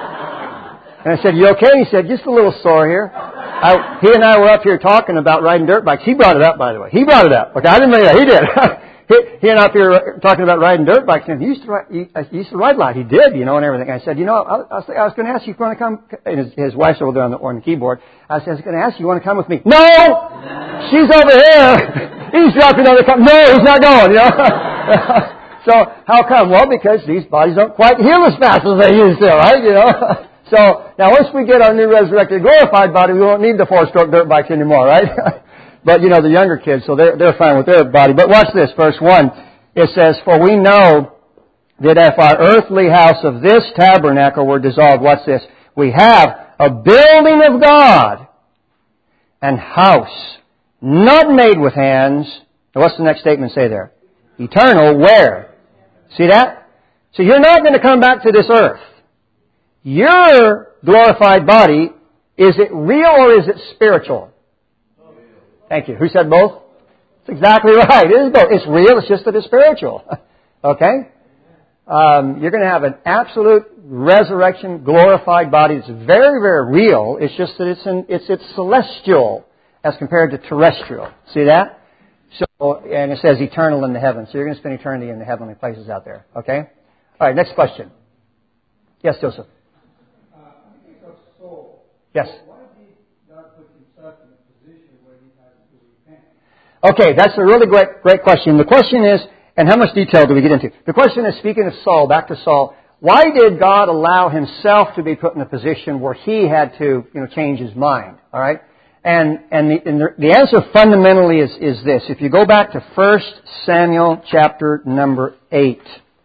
A: And I said, "You okay?" He said, "Just a little sore here." I, he and I were up here talking about riding dirt bikes. He brought it up, by the way. He brought it up. Okay, I didn't know that. He did. he, he and I up here talking about riding dirt bikes. And he used to ride, he, he used to ride a lot. He did, you know, and everything. I said, "You know, I, I was, I was going to ask you if you want to come." And his, his wife's over there on the, on the keyboard. I said, "I was going to ask you, you want to come with me?" "No! She's over here." He's dropping on the come. "No, he's not going," you know. So, how come? Well, because these bodies don't quite heal as fast as they used to, right? You know. So, now once we get our new resurrected glorified body, we won't need the four-stroke dirt bikes anymore, right? But, you know, the younger kids, so they're, they're fine with their body. But watch this, verse one. It says, "For we know that if our earthly house of this tabernacle were dissolved," watch this, "we have a building of God, an house not made with hands." Now, what's the next statement say there? Eternal, where? See that? So you're not going to come back to this earth. Your glorified body, is it real or is it spiritual? Thank you. Who said both? That's exactly right. It is both. It's real, it's just that it's spiritual. Okay? Um, you're going to have an absolute resurrection, glorified body. It's very, very real. It's just that it's, in, it's, it's celestial as compared to terrestrial. See that? So, and it says eternal in the heavens. So you're going to spend eternity in the heavenly places out there. Okay? All right, next question. Yes, Joseph. Yes.
B: Why did God put himself in a position where he has to repent?
A: Okay, that's a really great, great question. The question is, and how much detail do we get into? The question is, speaking of Saul, back to Saul, why did God allow himself to be put in a position where he had to, you know, change his mind? All right? And, and, the, and the answer fundamentally is, is this. If you go back to First Samuel chapter number eight.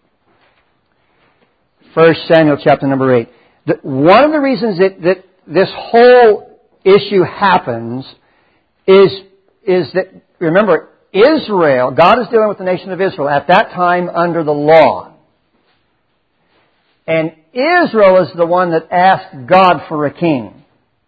A: First Samuel chapter number eight. The, one of the reasons that, that this whole issue happens is, is that, remember, Israel, God is dealing with the nation of Israel at that time under the law. And Israel is the one that asked God for a king.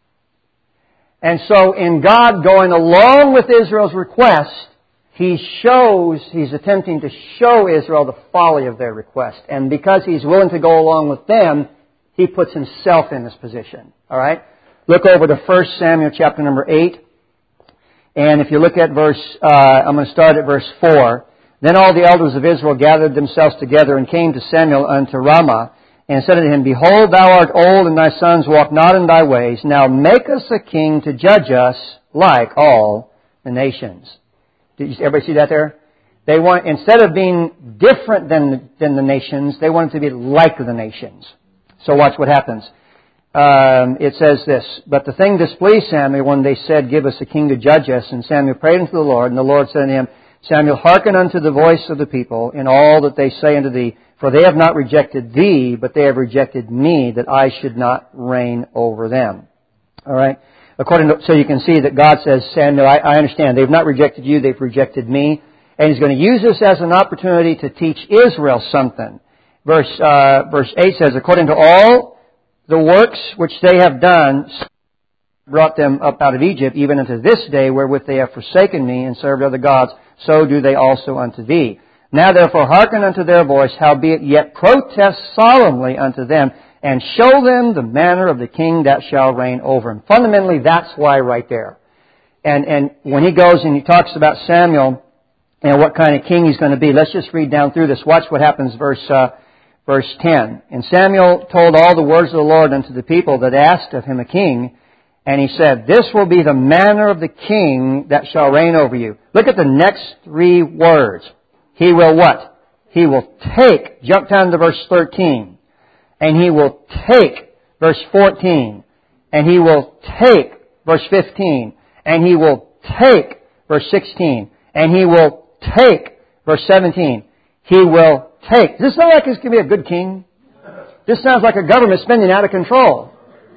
A: And so in God going along with Israel's request, He shows, He's attempting to show Israel the folly of their request. And because He's willing to go along with them, He puts Himself in this position. All right? Look over to First Samuel chapter number eight. And if you look at verse, uh, I'm going to start at verse four. "Then all the elders of Israel gathered themselves together and came to Samuel unto Ramah, and said unto him, Behold, thou art old, and thy sons walk not in thy ways. Now make us a king to judge us like all the nations." Did you, everybody see that there? They want, instead of being different than, than the nations, they wanted to be like the nations. So watch what happens. Um, it says this, "But the thing displeased Samuel when they said, Give us a king to judge us. And Samuel prayed unto the Lord, and the Lord said unto him, Samuel, hearken unto the voice of the people in all that they say unto thee, for they have not rejected thee, but they have rejected me, that I should not reign over them." All right? According to, so you can see that God says, Samuel, I, I understand. They've not rejected you, they've rejected me. And He's going to use this as an opportunity to teach Israel something. Verse, uh, verse eight says, "According to all the works which they have done, brought them up out of Egypt, even unto this day, wherewith they have forsaken me and served other gods, so do they also unto thee. Now therefore hearken unto their voice, howbeit yet protest solemnly unto them, and show them the manner of the king that shall reign over them." Fundamentally, that's why right there. And, and when he goes and he talks about Samuel and what kind of king he's going to be, let's just read down through this. Watch what happens, verse, uh, verse ten. "And Samuel told all the words of the Lord unto the people that asked of him a king, and he said, This will be the manner of the king that shall reign over you." Look at the next three words. He will what? He will take, jump down to verse thirteen. and He will take, verse fourteen, and He will take, verse fifteen, and He will take, verse sixteen, and He will take, verse seventeen. He will take. Does this sound like He's going to be a good king? This sounds like a government spending out of control.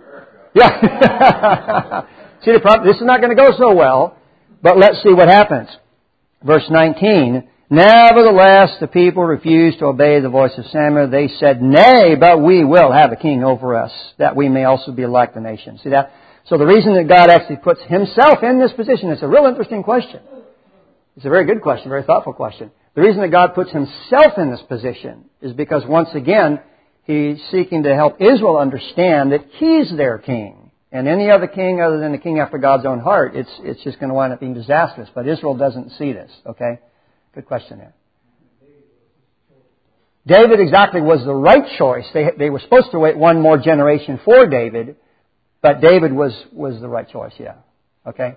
A: Yeah. See, the problem, this is not going to go so well, but let's see what happens. Verse nineteen, nevertheless, the people refused to obey the voice of Samuel. They said, nay, but we will have a king over us, that we may also be like the nations. See that? So the reason that God actually puts Himself in this position, it's a real interesting question. It's a very good question, very thoughtful question. The reason that God puts Himself in this position is because, once again, He's seeking to help Israel understand that He's their king. And any other king other than the king after God's own heart, it's it's just going to wind up being disastrous. But Israel doesn't see this, okay? Good question there. David exactly was the right choice. They they were supposed to wait one more generation for David, but David was, was the right choice, yeah. Okay?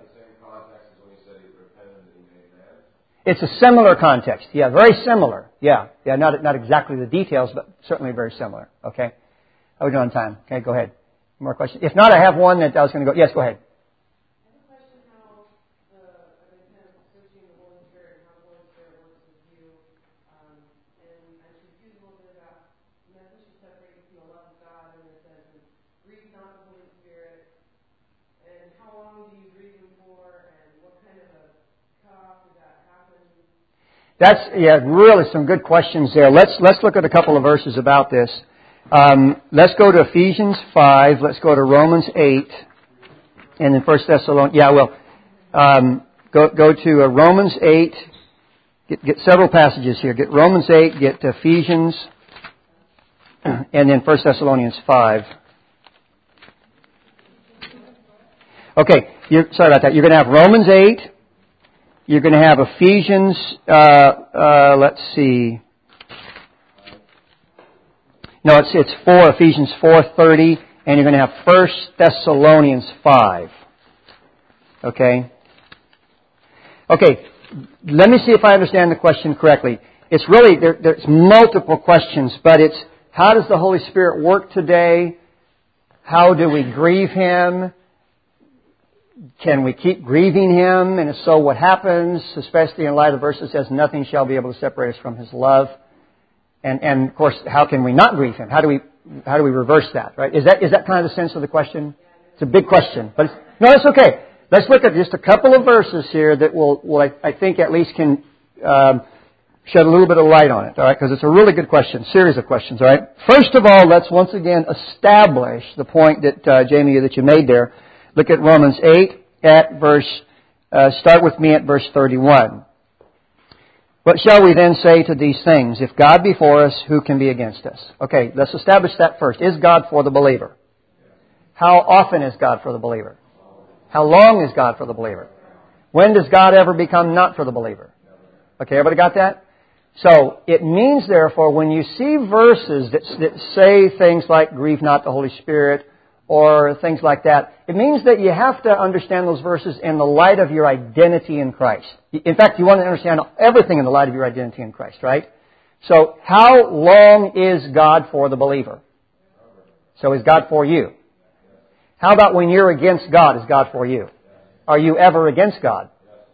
A: It's a similar context. Yeah, very similar. Yeah. Yeah, not not exactly the details, but certainly very similar. Okay? How are we doing on time? Okay, go ahead. More questions? If not, I have one that I was going to go. Yes, go ahead. That's, yeah, really some good questions there. Let's, let's look at a couple of verses about this. Um, let's go to Ephesians five. Let's go to Romans eight. And then First Thessalonians. Yeah, well, um, go, go to uh, Romans eight. Get, get several passages here. Get Romans eight, get Ephesians, and then First Thessalonians five. Okay, you're, sorry about that. You're going to have Romans eight. You're going to have Ephesians, uh, uh, let's see. No, it's, it's four, Ephesians four thirty, and you're going to have First Thessalonians five. Okay? Okay, let me see if I understand the question correctly. It's really, there, there's multiple questions, but it's, how does the Holy Spirit work today? How do we grieve Him? Can we keep grieving Him? And if so, what happens? Especially in light of verses that says, nothing shall be able to separate us from His love. And, and of course, how can we not grieve Him? How do we, how do we reverse that, right? Is that, is that kind of the sense of the question? It's a big question. But it's, no, it's okay. Let's look at just a couple of verses here that will, will I, I think at least can, um, shed a little bit of light on it, all right? Because it's a really good question, series of questions, all right? First of all, let's once again establish the point that, uh, Jamie, that you made there. Look at Romans eight at verse, uh, start with me at verse thirty-one. What shall we then say to these things? If God be for us, who can be against us? Okay, let's establish that first. Is God for the believer? How often is God for the believer? How long is God for the believer? When does God ever become not for the believer? Okay, everybody got that? So, it means therefore, when you see verses that, that say things like, grieve not the Holy Spirit, or things like that, it means that you have to understand those verses in the light of your identity in Christ. In fact, you want to understand everything in the light of your identity in Christ, right? So, how long is God for the believer? So, is God for you? How about when you're against God, is God for you? Are you ever against God?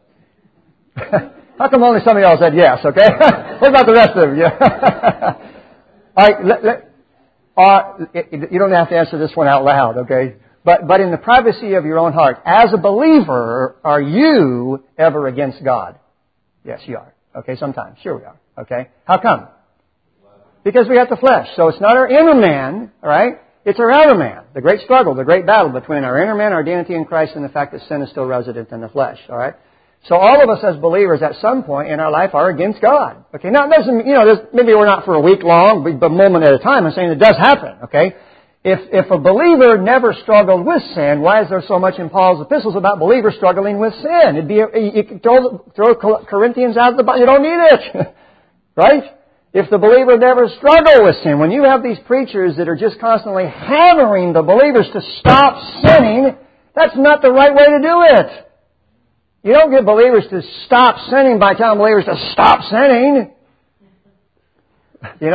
A: How come only some of y'all said yes, okay? What about the rest of you? All right, let, let, Uh, you don't have to answer this one out loud, okay? But but in the privacy of your own heart, as a believer, are you ever against God? Yes, you are. Okay, sometimes. Sure we are. Okay? How come? Because we have the flesh. So it's not our inner man, all right? It's our outer man. The great struggle, the great battle between our inner man, our identity in Christ, and the fact that sin is still resident in the flesh, all right? So all of us as believers at some point in our life are against God. Okay, now it doesn't, you know, there's, maybe we're not for a week long, but a moment at a time. I'm saying it does happen, okay? If, if a believer never struggled with sin, why is there so much in Paul's epistles about believers struggling with sin? It'd be, a, you could throw, throw Corinthians out of the Bible. You don't need it. Right? If the believer never struggled with sin, when you have these preachers that are just constantly hammering the believers to stop sinning, that's not the right way to do it. You don't get believers to stop sinning by telling believers to stop sinning. You know?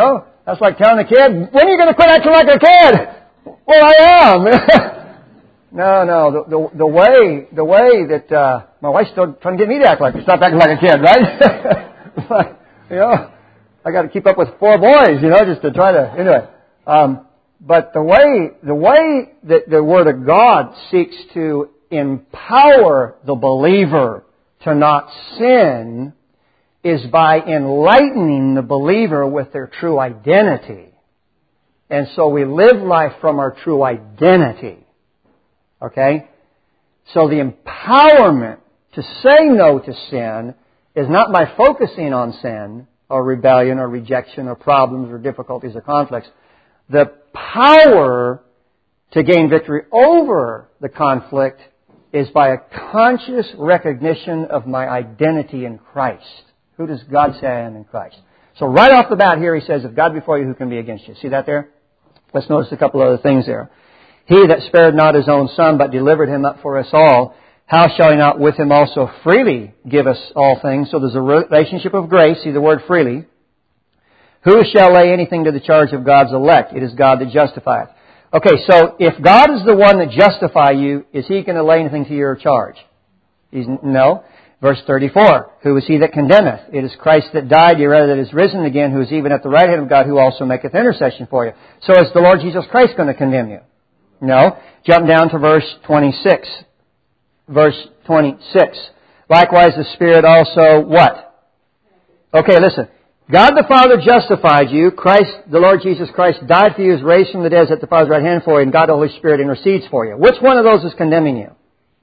A: That's like telling a kid, when are you going to quit acting like a kid? Well, I am. no, no. The, the, the way the way that uh, my wife's still trying to get me to act like stop acting like a kid, right? But, you know, I got to keep up with four boys, you know, just to try to anyway. Um, but the way the way that the Word of God seeks to empower the believer to not sin is by enlightening the believer with their true identity. And so we live life from our true identity. Okay? So the empowerment to say no to sin is not by focusing on sin or rebellion or rejection or problems or difficulties or conflicts. The power to gain victory over the conflict is by a conscious recognition of my identity in Christ. Who does God say I am in Christ? So right off the bat here he says, if God be for you, who can be against you? See that there? Let's notice a couple other things there. He that spared not his own Son, but delivered him up for us all, how shall he not with him also freely give us all things? So there's a relationship of grace. See the word freely. Who shall lay anything to the charge of God's elect? It is God that justifieth. Okay, so if God is the one that justifies you, is He going to lay anything to your charge? He's, no. Verse thirty-four, who is he that condemneth? It is Christ that died, yea rather that is risen again, who is even at the right hand of God, who also maketh intercession for you. So is the Lord Jesus Christ going to condemn you? No. Jump down to verse twenty-six. Verse twenty-six. Likewise the Spirit also what? Okay, listen. God the Father justified you. Christ, the Lord Jesus Christ, died for you, is raised from the dead, is at the Father's right hand for you, and God the Holy Spirit intercedes for you. Which one of those is condemning you?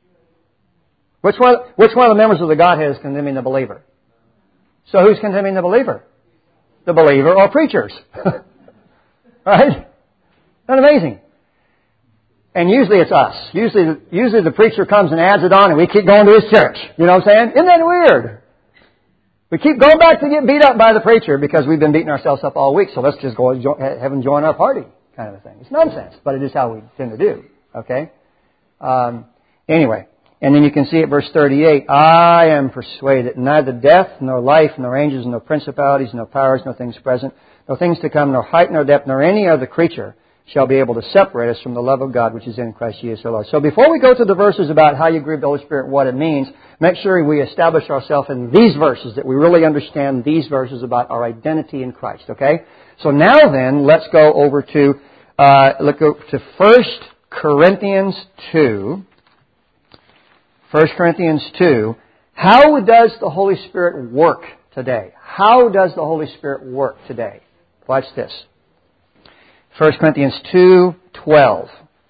A: Which one, which one of the members of the Godhead is condemning the believer? So who's condemning the believer? The believer or preachers. Right? Isn't that amazing? And usually it's us. Usually, usually the preacher comes and adds it on and we keep going to his church. You know what I'm saying? Isn't that weird? We keep going back to get beat up by the preacher because we've been beating ourselves up all week. So let's just go have him join our party kind of a thing. It's nonsense, but it is how we tend to do. Okay? Um, anyway. And then you can see at verse thirty-eight, I am persuaded neither death, nor life, nor angels, nor principalities, nor powers, nor things present, nor things to come, nor height, nor depth, nor any other creature shall be able to separate us from the love of God which is in Christ Jesus our Lord. So before we go to the verses about how you grieve the Holy Spirit, what it means, make sure we establish ourselves in these verses, that we really understand these verses about our identity in Christ. Okay? So now then, let's go over to, uh, look over to First Corinthians two. First Corinthians two. How does the Holy Spirit work today? How does the Holy Spirit work today? Watch this. First Corinthians two twelve.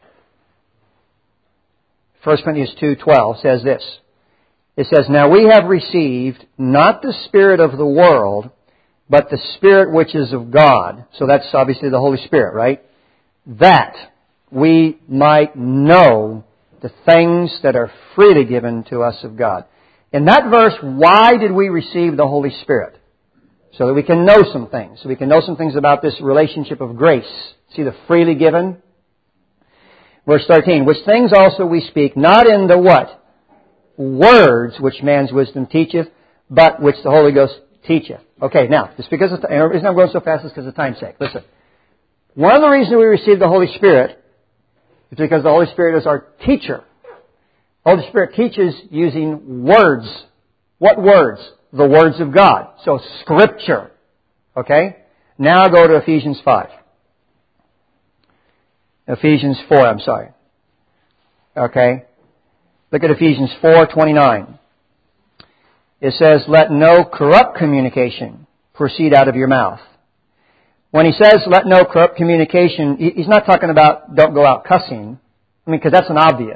A: First Corinthians two twelve says this. It says, Now we have received not the Spirit of the world, but the Spirit which is of God. So that's obviously the Holy Spirit, right? That we might know the things that are freely given to us of God. In that verse, why did we receive the Holy Spirit? So that we can know some things. So we can know some things about this relationship of grace. See the freely given? Verse thirteen, which things also we speak, not in the what? Words which man's wisdom teacheth, but which the Holy Ghost teacheth. Okay, now, just because of, and the reason I'm going so fast is because of time's sake. Listen. One of the reasons we receive the Holy Spirit is because the Holy Spirit is our teacher. The Holy Spirit teaches using words. What words? The words of God. So Scripture. Okay? Now go to Ephesians five. Ephesians four, I'm sorry. Okay? Look at Ephesians four twenty-nine. It says, Let no corrupt communication proceed out of your mouth. When he says, let no corrupt communication, he's not talking about don't go out cussing. I mean, because that's an obvious.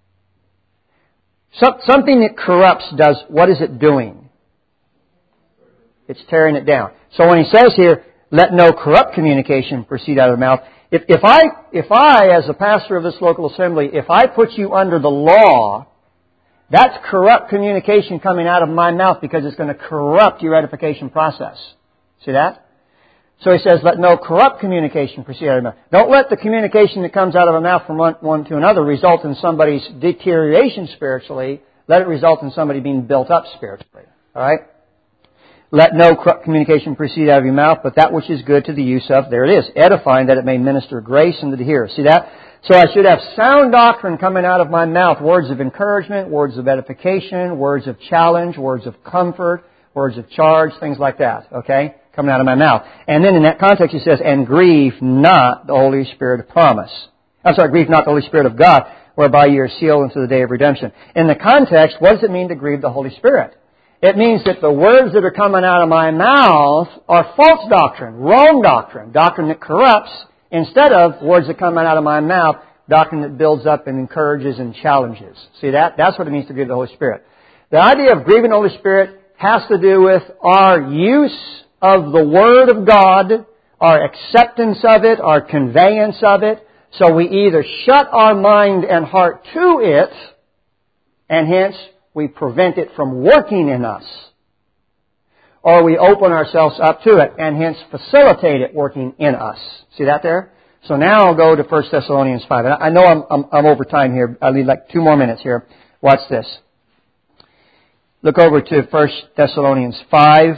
A: Something that corrupts does, what is it doing? It's tearing it down. So when he says here, let no corrupt communication proceed out of the mouth, if, if I, if I, as a pastor of this local assembly, if I put you under the law, that's corrupt communication coming out of my mouth because it's going to corrupt your edification process. See that? So he says, let no corrupt communication proceed out of your mouth. Don't let the communication that comes out of a mouth from one, one to another result in somebody's deterioration spiritually. Let it result in somebody being built up spiritually. All right? Let no corrupt communication proceed out of your mouth, but that which is good to the use of, there it is, edifying that it may minister grace unto the hearer. See that? So I should have sound doctrine coming out of my mouth, words of encouragement, words of edification, words of challenge, words of comfort, words of charge, things like that, okay, coming out of my mouth. And then in that context he says, and grieve not the Holy Spirit of promise. I'm sorry, grieve not the Holy Spirit of God, whereby you are sealed unto the day of redemption. In the context, what does it mean to grieve the Holy Spirit? It means that the words that are coming out of my mouth are false doctrine, wrong doctrine, doctrine that corrupts, instead of words that come out of my mouth, doctrine that builds up and encourages and challenges. See that? That's what it means to grieve the Holy Spirit. The idea of grieving the Holy Spirit has to do with our use of the Word of God, our acceptance of it, our conveyance of it. So we either shut our mind and heart to it, and hence we prevent it from working in us. Or we open ourselves up to it and hence facilitate it working in us. See that there? So now I'll go to First Thessalonians five. And I know I'm, I'm, I'm over time here. I need like two more minutes here. Watch this. Look over to First Thessalonians five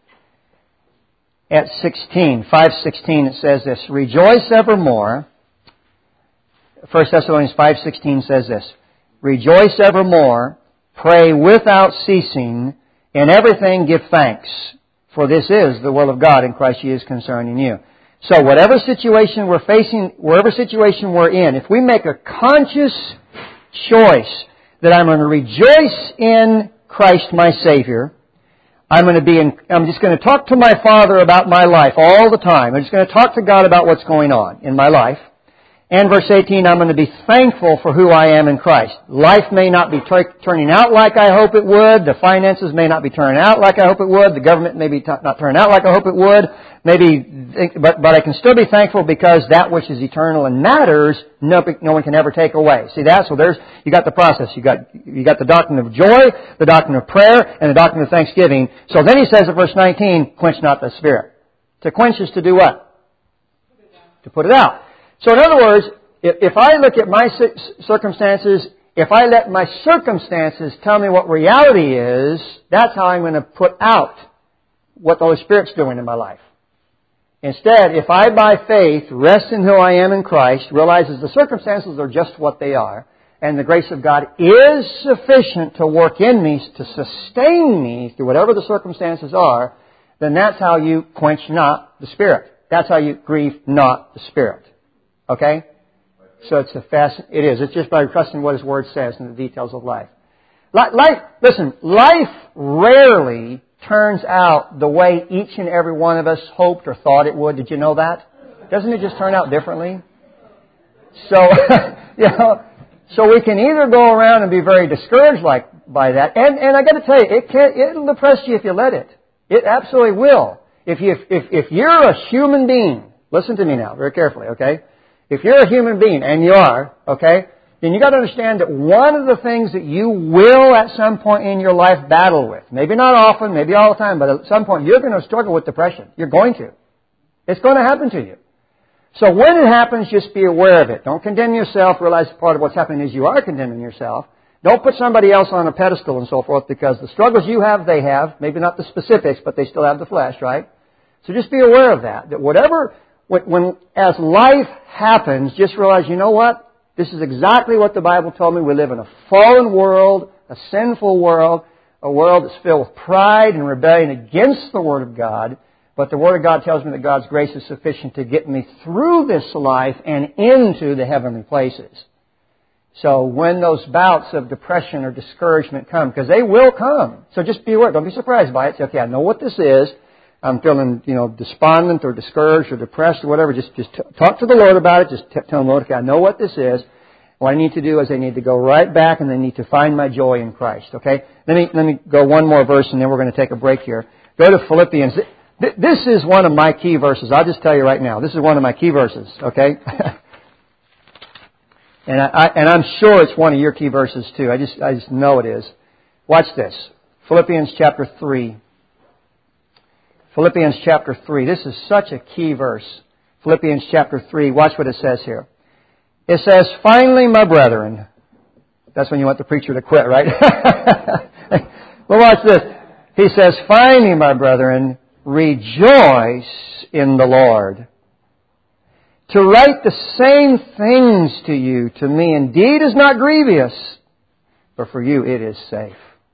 A: at sixteen. five sixteen, it says this. Rejoice evermore. First Thessalonians five sixteen says this. Rejoice evermore. Pray without ceasing. In everything give thanks. For this is the will of God in Christ Jesus concerning you. So whatever situation we're facing, wherever situation we're in, if we make a conscious choice that I'm going to rejoice in Christ my Savior, I'm going to be in, I'm just going to talk to my Father about my life all the time. I'm just going to talk to God about what's going on in my life. And verse eighteen, I'm going to be thankful for who I am in Christ. Life may not be t- turning out like I hope it would. The finances may not be turning out like I hope it would. The government may be t- not turning out like I hope it would. Maybe, but, but I can still be thankful because that which is eternal and matters, no, no one can ever take away. See that? So there's, you got the process. You got, you got the doctrine of joy, the doctrine of prayer, and the doctrine of thanksgiving. So then he says in verse nineteen, quench not the Spirit. To quench is to do what? To put it out. So in other words, if, if I look at my circumstances, if I let my circumstances tell me what reality is, that's how I'm going to put out what the Holy Spirit's doing in my life. Instead, if I by faith rest in who I am in Christ, realizes the circumstances are just what they are, and the grace of God is sufficient to work in me, to sustain me through whatever the circumstances are, then that's how you quench not the Spirit. That's how you grieve not the Spirit. Okay? So it's a fast, it is. It's just by trusting what His Word says in the details of life. Life, listen, life rarely turns out the way each and every one of us hoped or thought it would. Did you know that? Doesn't it just turn out differently? So, you know, so we can either go around and be very discouraged like by that, and, and I got to tell you, it can, it'll depress you if you let it. It absolutely will. If you, if, if you're a human being, listen to me now, very carefully, okay? If you're a human being, and you are, okay, then you got to understand that one of the things that you will at some point in your life battle with, maybe not often, maybe all the time, but at some point you're going to struggle with depression. You're going to. It's going to happen to you. So when it happens, just be aware of it. Don't condemn yourself. Realize part of what's happening is you are condemning yourself. Don't put somebody else on a pedestal and so forth, because the struggles you have, they have. Maybe not the specifics, but they still have the flesh, right? So just be aware of that. That whatever... When, as life happens, just realize, you know what? This is exactly what the Bible told me. We live in a fallen world, a sinful world, a world that's filled with pride and rebellion against the Word of God. But the Word of God tells me that God's grace is sufficient to get me through this life and into the heavenly places. So when those bouts of depression or discouragement come, because they will come, so just be aware. Don't be surprised by it. Say, okay, I know what this is. I'm feeling, you know, despondent or discouraged or depressed or whatever. Just, just t- talk to the Lord about it. Just t- tell Him, Lord, okay, I know what this is. What I need to do is I need to go right back and I need to find my joy in Christ. Okay? Let me, let me go one more verse and then we're going to take a break here. Go to Philippians. This is one of my key verses. I'll just tell you right now. This is one of my key verses. Okay? and I, I, and I'm sure it's one of your key verses too. I just, I just know it is. Watch this. Philippians chapter three. Philippians chapter three. This is such a key verse. Philippians chapter three. Watch what it says here. It says, finally, my brethren. That's when you want the preacher to quit, right? Well, watch this. He says, finally, my brethren, rejoice in the Lord. To write the same things to you, to me, indeed is not grievous, but for you it is safe.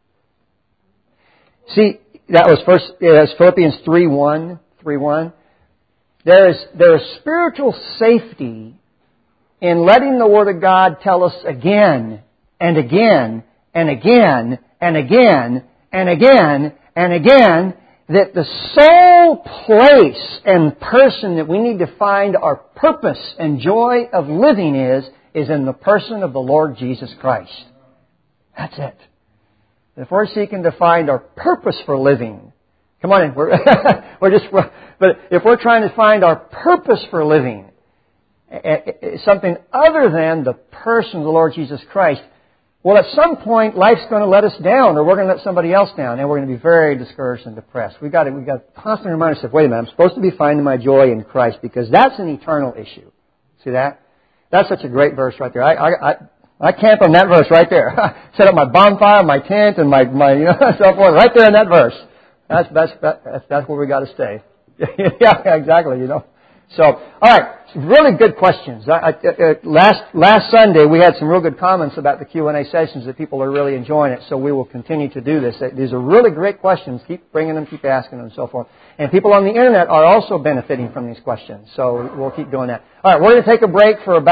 A: See, that was first, that's Philippians three one, three one. There is, there is spiritual safety in letting the Word of God tell us again and again and again and again and again and again that the sole place and person that we need to find our purpose and joy of living is, is in the person of the Lord Jesus Christ. That's it. If we're seeking to find our purpose for living, come on in, we're, we're just, we're, but if we're trying to find our purpose for living, something other than the person of the Lord Jesus Christ, well, at some point, life's going to let us down, or we're going to let somebody else down, and we're going to be very discouraged and depressed. We've got to, we've got to constantly remind ourselves, wait a minute, I'm supposed to be finding my joy in Christ, because that's an eternal issue. See that? That's such a great verse right there. I, I, I, I camp on that verse right there. Set up my bonfire, my tent, and my, my you know, so forth, right there in that verse. That's, that's, that's, that's where we got to stay. Yeah, exactly, you know. So, all right, really good questions. I, I, uh, last last Sunday we had some real good comments about the Q and A sessions that people are really enjoying it. So we will continue to do this. These are really great questions. Keep bringing them, keep asking them, and so forth. And people on the internet are also benefiting from these questions. So we'll keep doing that. All right, we're going to take a break for about